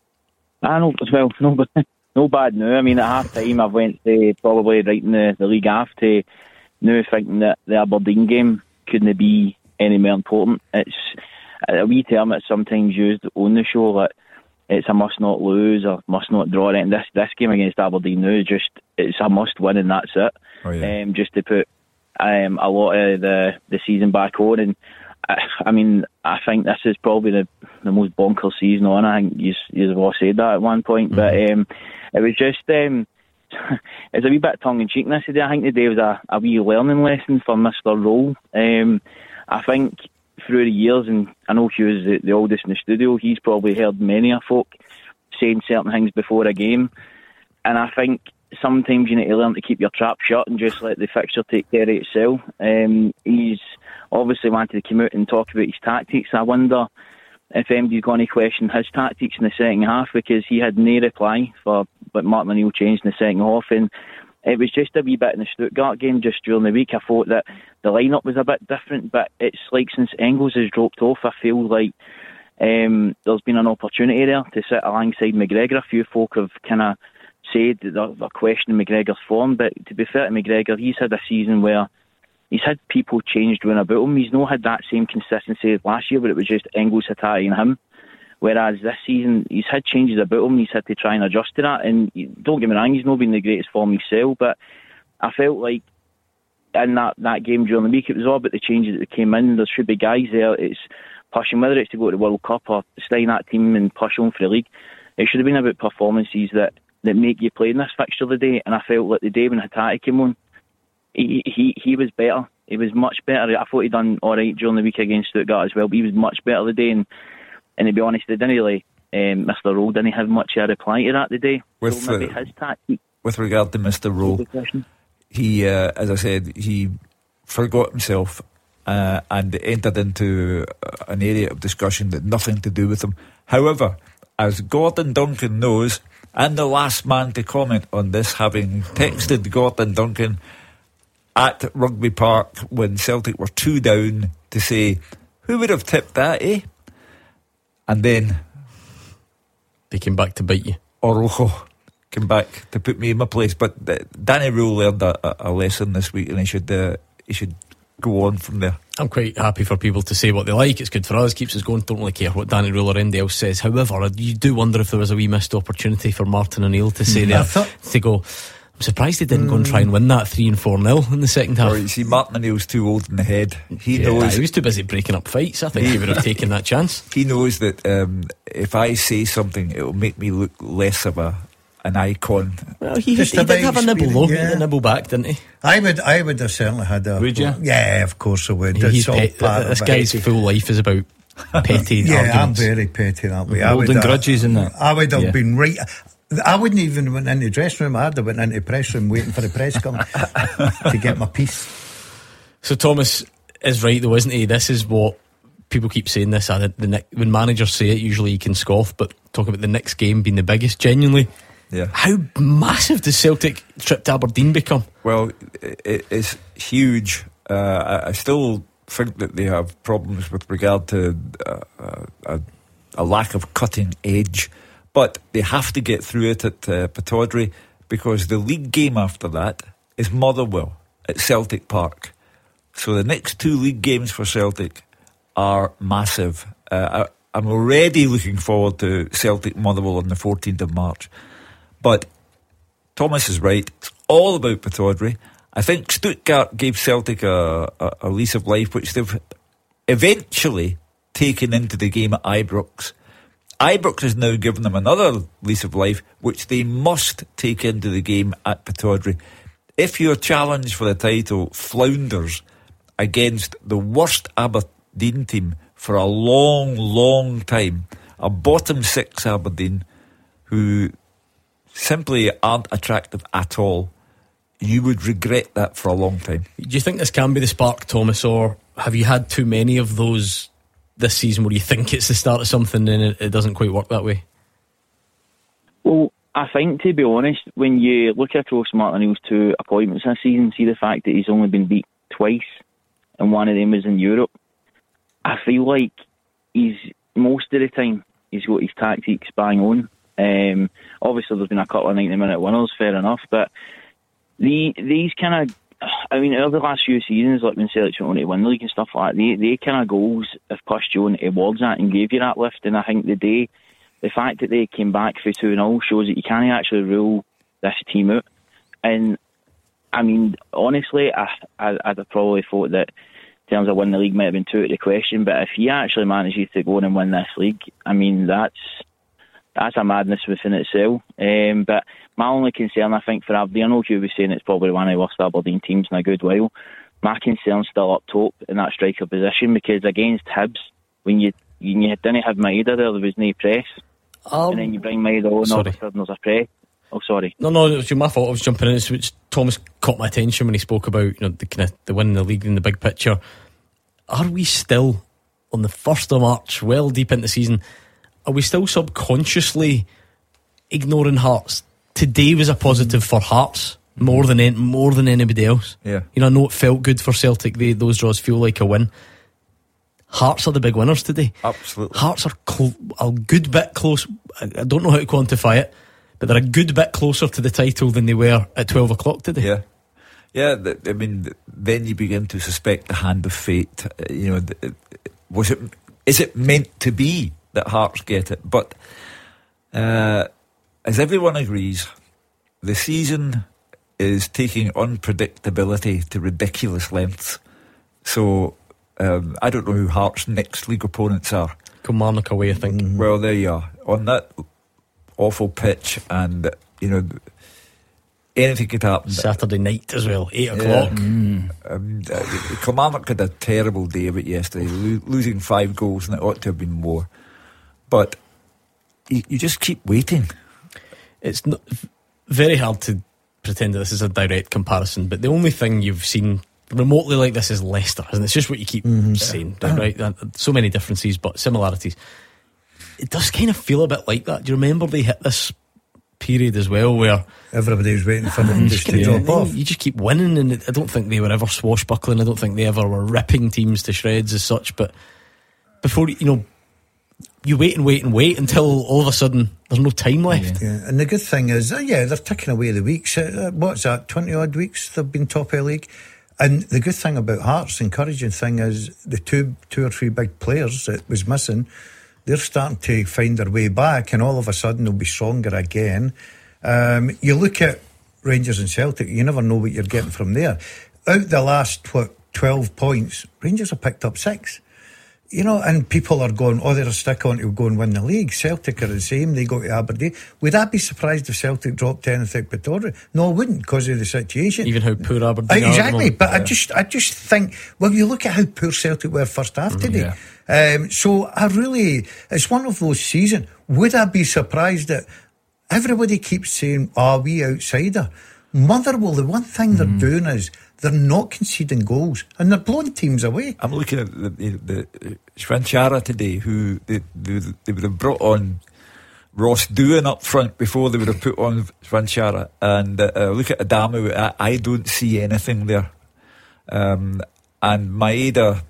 No bad now. I mean, at half time, I went to probably right in the league after now thinking that the Aberdeen game couldn't be any more important. It's a wee term that's sometimes used on the show that it's a must not lose or must not draw. And this game against Aberdeen now it's a must win and that's it. Oh, yeah. Just to put a lot of the season back on. And I think this is probably the most bonkers season on. I think you've all said that at one point, but it was just it's a wee bit tongue in cheekness today. I think today was a wee learning lesson for Mr. Roll. I think through the years, and I know Hugh's the oldest in the studio, he's probably heard many a folk saying certain things before a game, and I think sometimes you need to learn to keep your trap shut and just let the fixture take care of itself. He's obviously wanted to come out and talk about his tactics. I wonder if MD's going to question his tactics in the second half, because he had no reply for what Martin O'Neill changed in the second half, and it was just a wee bit in the Stuttgart game just during the week. I thought that the lineup was a bit different, but it's like since Engels has dropped off, I feel like there's been an opportunity there to sit alongside McGregor. A few folk have kind of said that they're questioning McGregor's form, but to be fair to McGregor, he's had a season where he's had people changed round about him. He's not had that same consistency as last year, but it was just Engels, Hatate and him. Whereas this season, he's had changes about him, he's had to try and adjust to that. And don't get me wrong, he's not been the greatest form himself, but I felt like in that game during the week, it was all about the changes that came in. There should be guys there, it's pushing, whether it's to go to the World Cup or stay in that team and push on for the league. It should have been about performances that make you play in this fixture today. And I felt like the day when Hatate came on, he was better. He was much better. I thought he'd done all right during the week against Stuttgart as well, but he was much better today. And to be honest, they didn't really, Mr. Rowe didn't have much of a reply to that today. With, so maybe his tactic. With regard to Mr. Rowe, he, as I said, he forgot himself and entered into an area of discussion that had nothing to do with him. However, as Gordon Duncan knows, and the last man to comment on this, having texted Gordon Duncan at Rugby Park when Celtic were 2 down to say, who would have tipped that, eh? And then they came back to bite you. Orojo came back to put me in my place. But Danny Rule learned a lesson this week, and he should go on from there. I'm quite happy for people to say what they like. It's good for us, keeps us going. Don't really care what Danny Rule or anybody else says. However, you do wonder if there was a wee missed opportunity for Martin O'Neill to say there, to go, I'm surprised they didn't go and try and win that 3-4-0 in the second half. You see, Martin O'Neill's too old in the head. He knows. He was too busy breaking up fights. I think he would have taken that chance. He knows that if I say something, it will make me look less of an icon. Well, he did have a nibble though. Yeah. He did nibble back, didn't he? I would have certainly had a. Would you? Yeah, of course I would. This guy's full life is about petty arguments. I'm very petty that way. Holding grudges in that. I would have been right. I wouldn't even have went into the dressing room. I'd have went into the press room waiting for the press come to get my piece. So Thomas is right though, isn't he? This is what people keep saying this. When managers say it, usually you can scoff, but talk about the next game being the biggest, genuinely. Yeah. How massive does Celtic trip to Aberdeen become? Well, it's huge. I still think that they have problems with regard to a lack of cutting edge. But they have to get through it at Pittodrie, because the league game after that is Motherwell at Celtic Park. So the next 2 league games for Celtic are massive. I'm already looking forward to Celtic Motherwell on the 14th of March. But Thomas is right. It's all about Pittodrie. I think Stuttgart gave Celtic a lease of life, which they've eventually taken into the game at Ibrox. Ibrox has now given them another lease of life, which they must take into the game at Pittodrie. If your challenge for the title flounders against the worst Aberdeen team for a long, long time, a bottom 6 Aberdeen who simply aren't attractive at all, you would regret that for a long time. Do you think this can be the spark, Thomas, or have you had too many of those this season where you think it's the start of something and it doesn't quite work that way? Well, I think, to be honest, when you look across Martin O'Neill's 2 appointments this season, see the fact that he's only been beat twice and one of them was in Europe, I feel like he's, most of the time, he's got his tactics bang on. Obviously there's been a couple of 90-minute winners, fair enough, but these kind of, I mean, over the last few seasons, like when Celtic went on to win the league and stuff like that, they kind of goals have pushed you on towards that and gave you that lift. And I think the fact that they came back for 2-0 shows that you can't actually rule this team out. And I mean, honestly, I'd have probably thought that in terms of winning the league might have been too out of the question. But if he actually manages to go on and win this league, I mean, that's a madness within itself. But my only concern, I think, for Aberdeen, I know you was saying it's probably one of the worst Aberdeen teams in a good while. My concern's still up top in that striker position, because against Hibs, when you didn't have Maeda there was no press. And then you bring Maeda on, all of a sudden there's a press. Oh, sorry. No, it was my fault. I was jumping in. Which Thomas caught my attention when he spoke about the winning the league in the big picture. Are we still on the 1st of March, well deep into the season? Are we still subconsciously ignoring Hearts? Today was a positive for Hearts more than anybody else. Yeah. I know it felt good for Celtic. Those draws feel like a win. Hearts are the big winners today. Absolutely. Hearts are a good bit close. I don't know how to quantify it, but they're a good bit closer to the title than they were at 12 o'clock today. Yeah, I mean, then you begin to suspect the hand of fate. Is it meant to be that Hearts get it? But as everyone agrees, the season is taking unpredictability to ridiculous lengths. So I don't know who Hearts' next league opponents are. Kilmarnock away, I think. Well, there you are. On that awful pitch, and anything could happen. Saturday night as well, 8 o'clock. Kilmarnock had a terrible day of it yesterday, losing 5 goals, and it ought to have been more. But you just keep waiting. It's not very hard to pretend that this is a direct comparison, but the only thing you've seen remotely like this is Leicester, and it's just what you keep saying, right? So many differences but similarities. It does kind of feel a bit like that. Do you remember they hit this period as well where everybody was waiting for them just to drop off? You just keep winning, and I don't think they were ever swashbuckling. I don't think they ever were ripping teams to shreds as such, but before you wait until all of a sudden there's no time left. And the good thing is they're ticking away the weeks. What's that, 20 odd weeks they've been top of the league. And the good thing about Hearts, encouraging thing, is the two or three big players that was missing, they're starting to find their way back, and all of a sudden they'll be stronger again. You look at Rangers and Celtic, you never know what you're getting from there. Out the last 12 points, Rangers have picked up 6. And people are going, they're a stick on to go and win the league. Celtic are the same, they go to Aberdeen. Would I be surprised if Celtic dropped anything but Pittodrie? No, I wouldn't, because of the situation. Even how poor Aberdeen are. Exactly, but I just think, you look at how poor Celtic were first half today. So it's one of those seasons. Would I be surprised that everybody keeps saying, we outsider? Motherwell, the one thing they're doing is they're not conceding goals, and they're blowing teams away. I'm looking at the Shvanchara today, who they would have brought on Ross Doohan up front before they would have put on Shvanchara, and look at Adamu. I don't see anything there. And Maeda,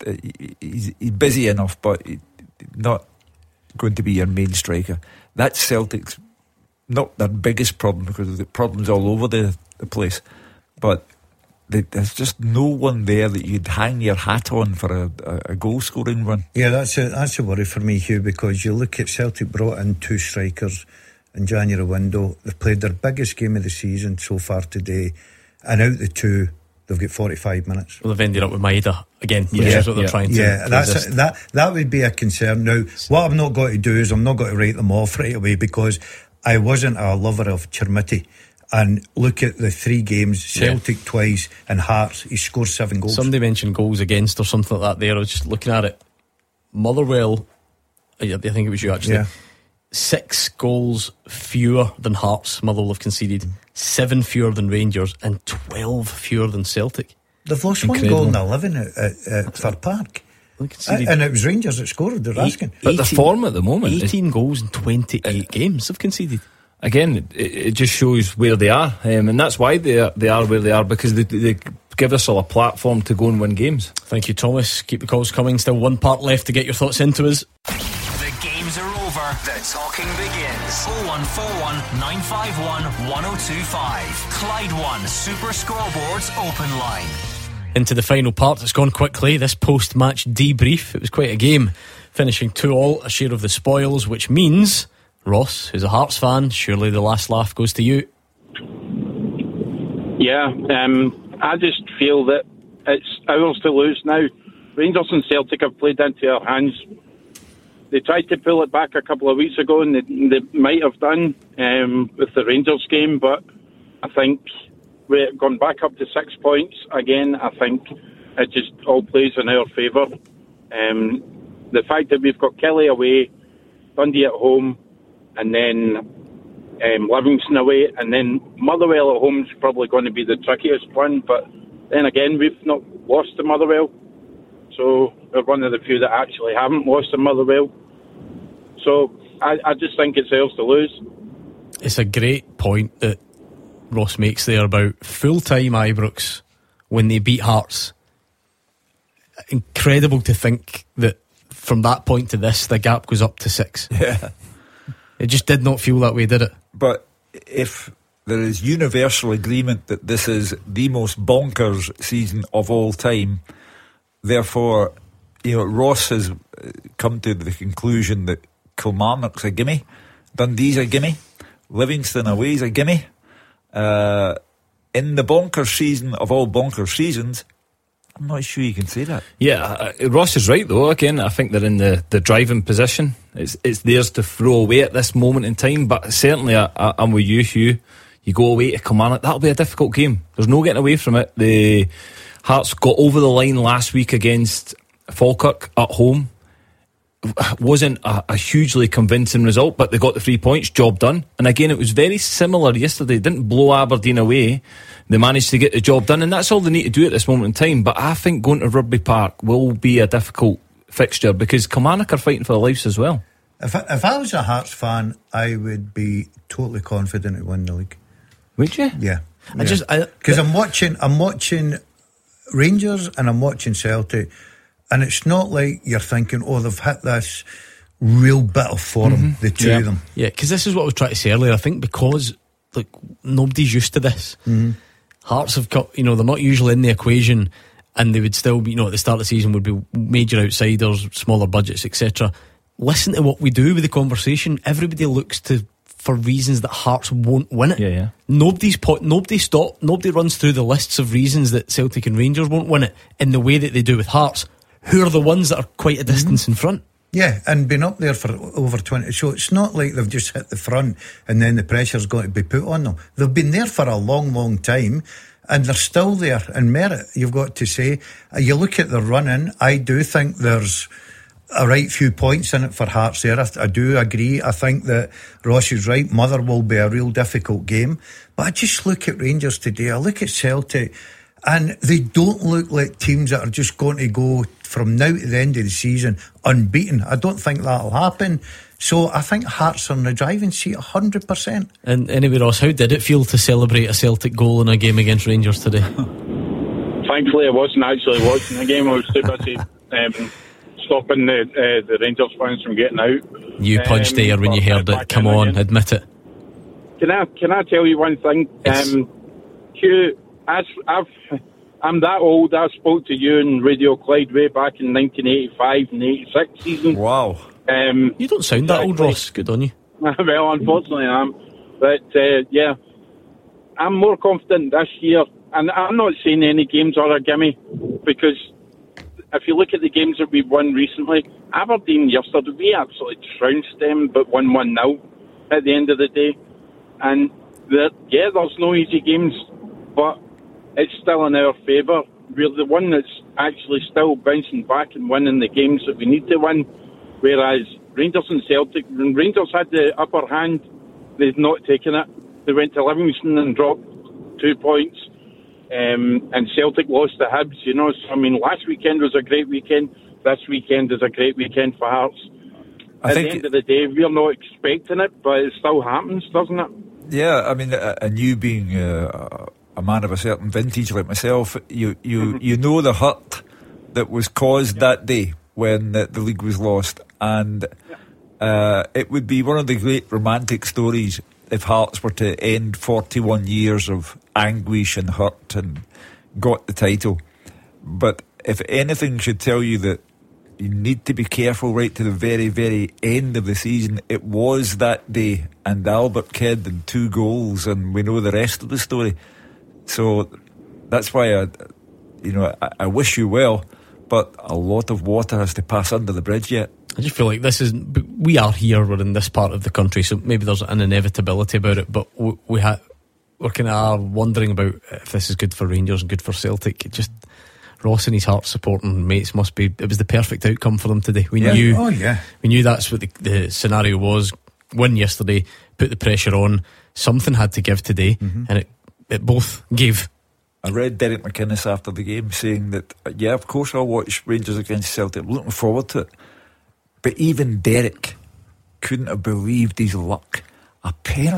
he's busy enough, but not going to be your main striker. That's Celtic's not their biggest problem, because the problem's all over the place, but there's just no one there that you'd hang your hat on for a goal scoring run. Yeah, that's a worry for me, Hugh, because you look at Celtic brought in 2 strikers in January window. They've played their biggest game of the season so far today, and out the 2 they've got 45 minutes. Well, they've ended up with Maeda again, which is what they're trying to resist. That would be a concern. Now, what I'm not going to do is I'm not going to write them off right away, because I wasn't a lover of Chermiti. And look at the 3 games, Celtic twice and Hearts, he scored 7 goals. Somebody mentioned goals against or something like that there. I was just looking at it. Motherwell, I think it was you actually, 6 goals fewer than Hearts Motherwell have conceded, 7 fewer than Rangers, and 12 fewer than Celtic. They've lost 1 goal in 11 at Fir Park. And it was Rangers that scored, they're asking. But the form at the moment, 18 goals in 28 games they've conceded. Again, it just shows where they are, and that's why they are where they are, because they give us all a platform to go and win games. Thank you, Thomas. Keep the calls coming. Still one part left to get your thoughts into us. The games are over. The talking begins. 0141 951 1025. Clyde One Super Scoreboards Open Line. Into the final part. It's gone quickly. This post-match debrief. It was quite a game, finishing 2-2, a share of the spoils, which means Ross, who's a Hearts fan, surely the last laugh goes to you. Yeah, I just feel that it's ours to lose now. Rangers and Celtic have played into our hands. They tried to pull it back a couple of weeks ago, and they might have done with the Rangers game, but I think we've gone back up to 6 points again. I think it just all plays in our favour. The fact that we've got Kelly away, Dundee at home, and then Livingston away, and then Motherwell at home is probably going to be the trickiest one. But then again, we've not lost to Motherwell, so we're one of the few that actually haven't lost to Motherwell. So I just think it's ours to lose. It's a great point that Ross makes there about full-time Ibrox when they beat Hearts. incredible to think that from that point to this, the gap goes up to 6. Yeah. It just did not feel that way, did it? But if there is universal agreement that this is the most bonkers season of all time, therefore, Ross has come to the conclusion that Kilmarnock's a gimme, Dundee's a gimme, Livingston away's a gimme. In the bonkers season of all bonkers seasons, I'm not sure you can say that. Yeah, Ross is right though. Again, I think they're in the driving position. It's theirs to throw away at this moment in time. But certainly, I'm with you, Hugh. You go away to Kilmarnock, that'll be a difficult game. There's no getting away from it. The Hearts got over the line last week against Falkirk at home. Wasn't a hugely convincing result, but they got the 3 points, job done. And again, it was very similar yesterday. They didn't blow Aberdeen away. They managed to get the job done, and that's all they need to do at this moment in time. But I think going to Rugby Park will be a difficult fixture because Kilmarnock are fighting for their lives as well. If I was a Hearts fan, I would be totally confident to win the league. Would you? Yeah. Because I'm watching Rangers and I'm watching Celtic, and it's not like you're thinking, they've hit this real bit of form, the two of them. Yeah, because this is what I was trying to say earlier. I think because nobody's used to this. Hearts have got, they're not usually in the equation, and they would still be, at the start of the season would be major outsiders, smaller budgets, etc. Listen to what we do with the conversation. Everybody looks for reasons that Hearts won't win it. Yeah. Nobody runs through the lists of reasons that Celtic and Rangers won't win it in the way that they do with Hearts, who are the ones that are quite a distance in front. Yeah, and been up there for over 20. So it's not like they've just hit the front and then the pressure's going to be put on them. They've been there for a long, long time, and they're still there in merit, you've got to say. You look at the run-in, I do think there's a right few points in it for Hearts there. I do agree. I think that Ross is right. Mother will be a real difficult game. But I just look at Rangers today, I look at Celtic, and they don't look like teams that are just going to go from now to the end of the season unbeaten. I don't think that'll happen. So I think Hearts are in the driving seat 100%. And anyway, Ross, how did it feel to celebrate a Celtic goal in a game against Rangers today? Thankfully, I wasn't actually watching the game. I was too busy stopping the Rangers fans from getting out. You punched air when you heard it. Come on, admit it. Can I tell you one thing? Yes. Hugh, I'm that old. I spoke to you in Radio Clyde way back in 1985 and 86 season. Wow. You don't sound that old, Ross. Good on you. Well, unfortunately I am. But, yeah, I'm more confident this year. And I'm not saying any games are a gimme, because if you look at the games that we've won recently, Aberdeen yesterday, we absolutely trounced them, but won 1-0 at the end of the day. And, there's no easy games, but it's still in our favour. We're the one that's actually still bouncing back and winning the games that we need to win. Whereas Rangers and Celtic, when Rangers had the upper hand, they've not taken it. They went to Livingston and dropped 2 points. And Celtic lost to Hibs, So, last weekend was a great weekend. This weekend is a great weekend for Hearts. At the end of the day, we're not expecting it, but it still happens, doesn't it? Yeah, and you being a man of a certain vintage like myself, you know the hurt that was caused that day when the league was lost, and it would be one of the great romantic stories if Hearts were to end 41 years of anguish and hurt and got the title. But if anything should tell you that you need to be careful right to the very, very end of the season, it was that day, and Albert Kidd and 2 goals, and we know the rest of the story. So that's why I wish you well, but a lot of water has to pass under the bridge yet. I just feel like we are here, we're in this part of the country, so maybe there's an inevitability about it, but we're kind of wondering about if this is good for Rangers and good for Celtic. It just, Ross and his Hearts supporting mates it was the perfect outcome for them today. We knew that's what the scenario was. Win yesterday, put the pressure on, something had to give today, and it both gave. I read Derek McInnes after the game saying that, of course I'll watch Rangers against Celtic, I'm looking forward to it. But even Derek couldn't have believed his luck. A penalty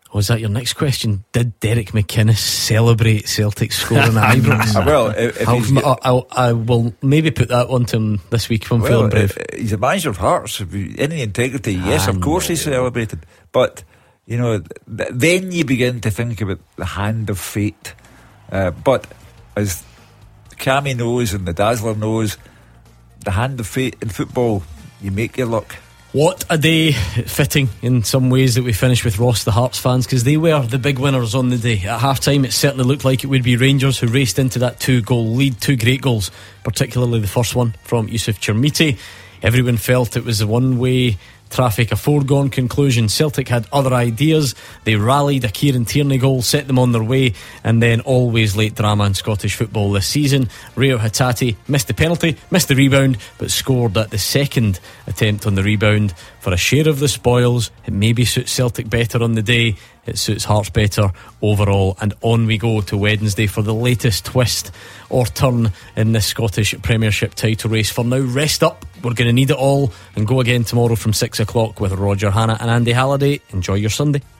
Was that your next question? Did Derek McInnes celebrate Celtic scoring at Ibrox? Well, if I will maybe put that one to him this week if I'm feeling brave. He's a manager of Hearts. Any integrity, yes, of course he celebrated. But, you know, then you begin to think about the hand of fate. But as Cammy knows and the Dazzler knows, the hand of fate in football, you make your luck. What a day. Fitting in some ways that we finish with Ross the Hearts fans, because they were the big winners on the day. At half time it certainly looked like it would be Rangers who raced into that 2-goal lead. 2 great goals, particularly the first one from Yusuf Chermiti. Everyone felt it was a one-way traffic, a foregone conclusion. Celtic had other ideas. They rallied. A Kieran Tierney goal set them on their way, and then always late drama in Scottish football this season. Reo Hatate missed the penalty, missed the rebound, but scored at the second attempt on the rebound for a share of the spoils. It maybe suits Celtic better on the day, it suits Hearts better overall. And on we go to Wednesday for the latest twist or turn in this Scottish Premiership title race. For now, rest up. We're going to need it all, and go again tomorrow from 6 o'clock with Roger Hannah and Andy Halliday. Enjoy your Sunday.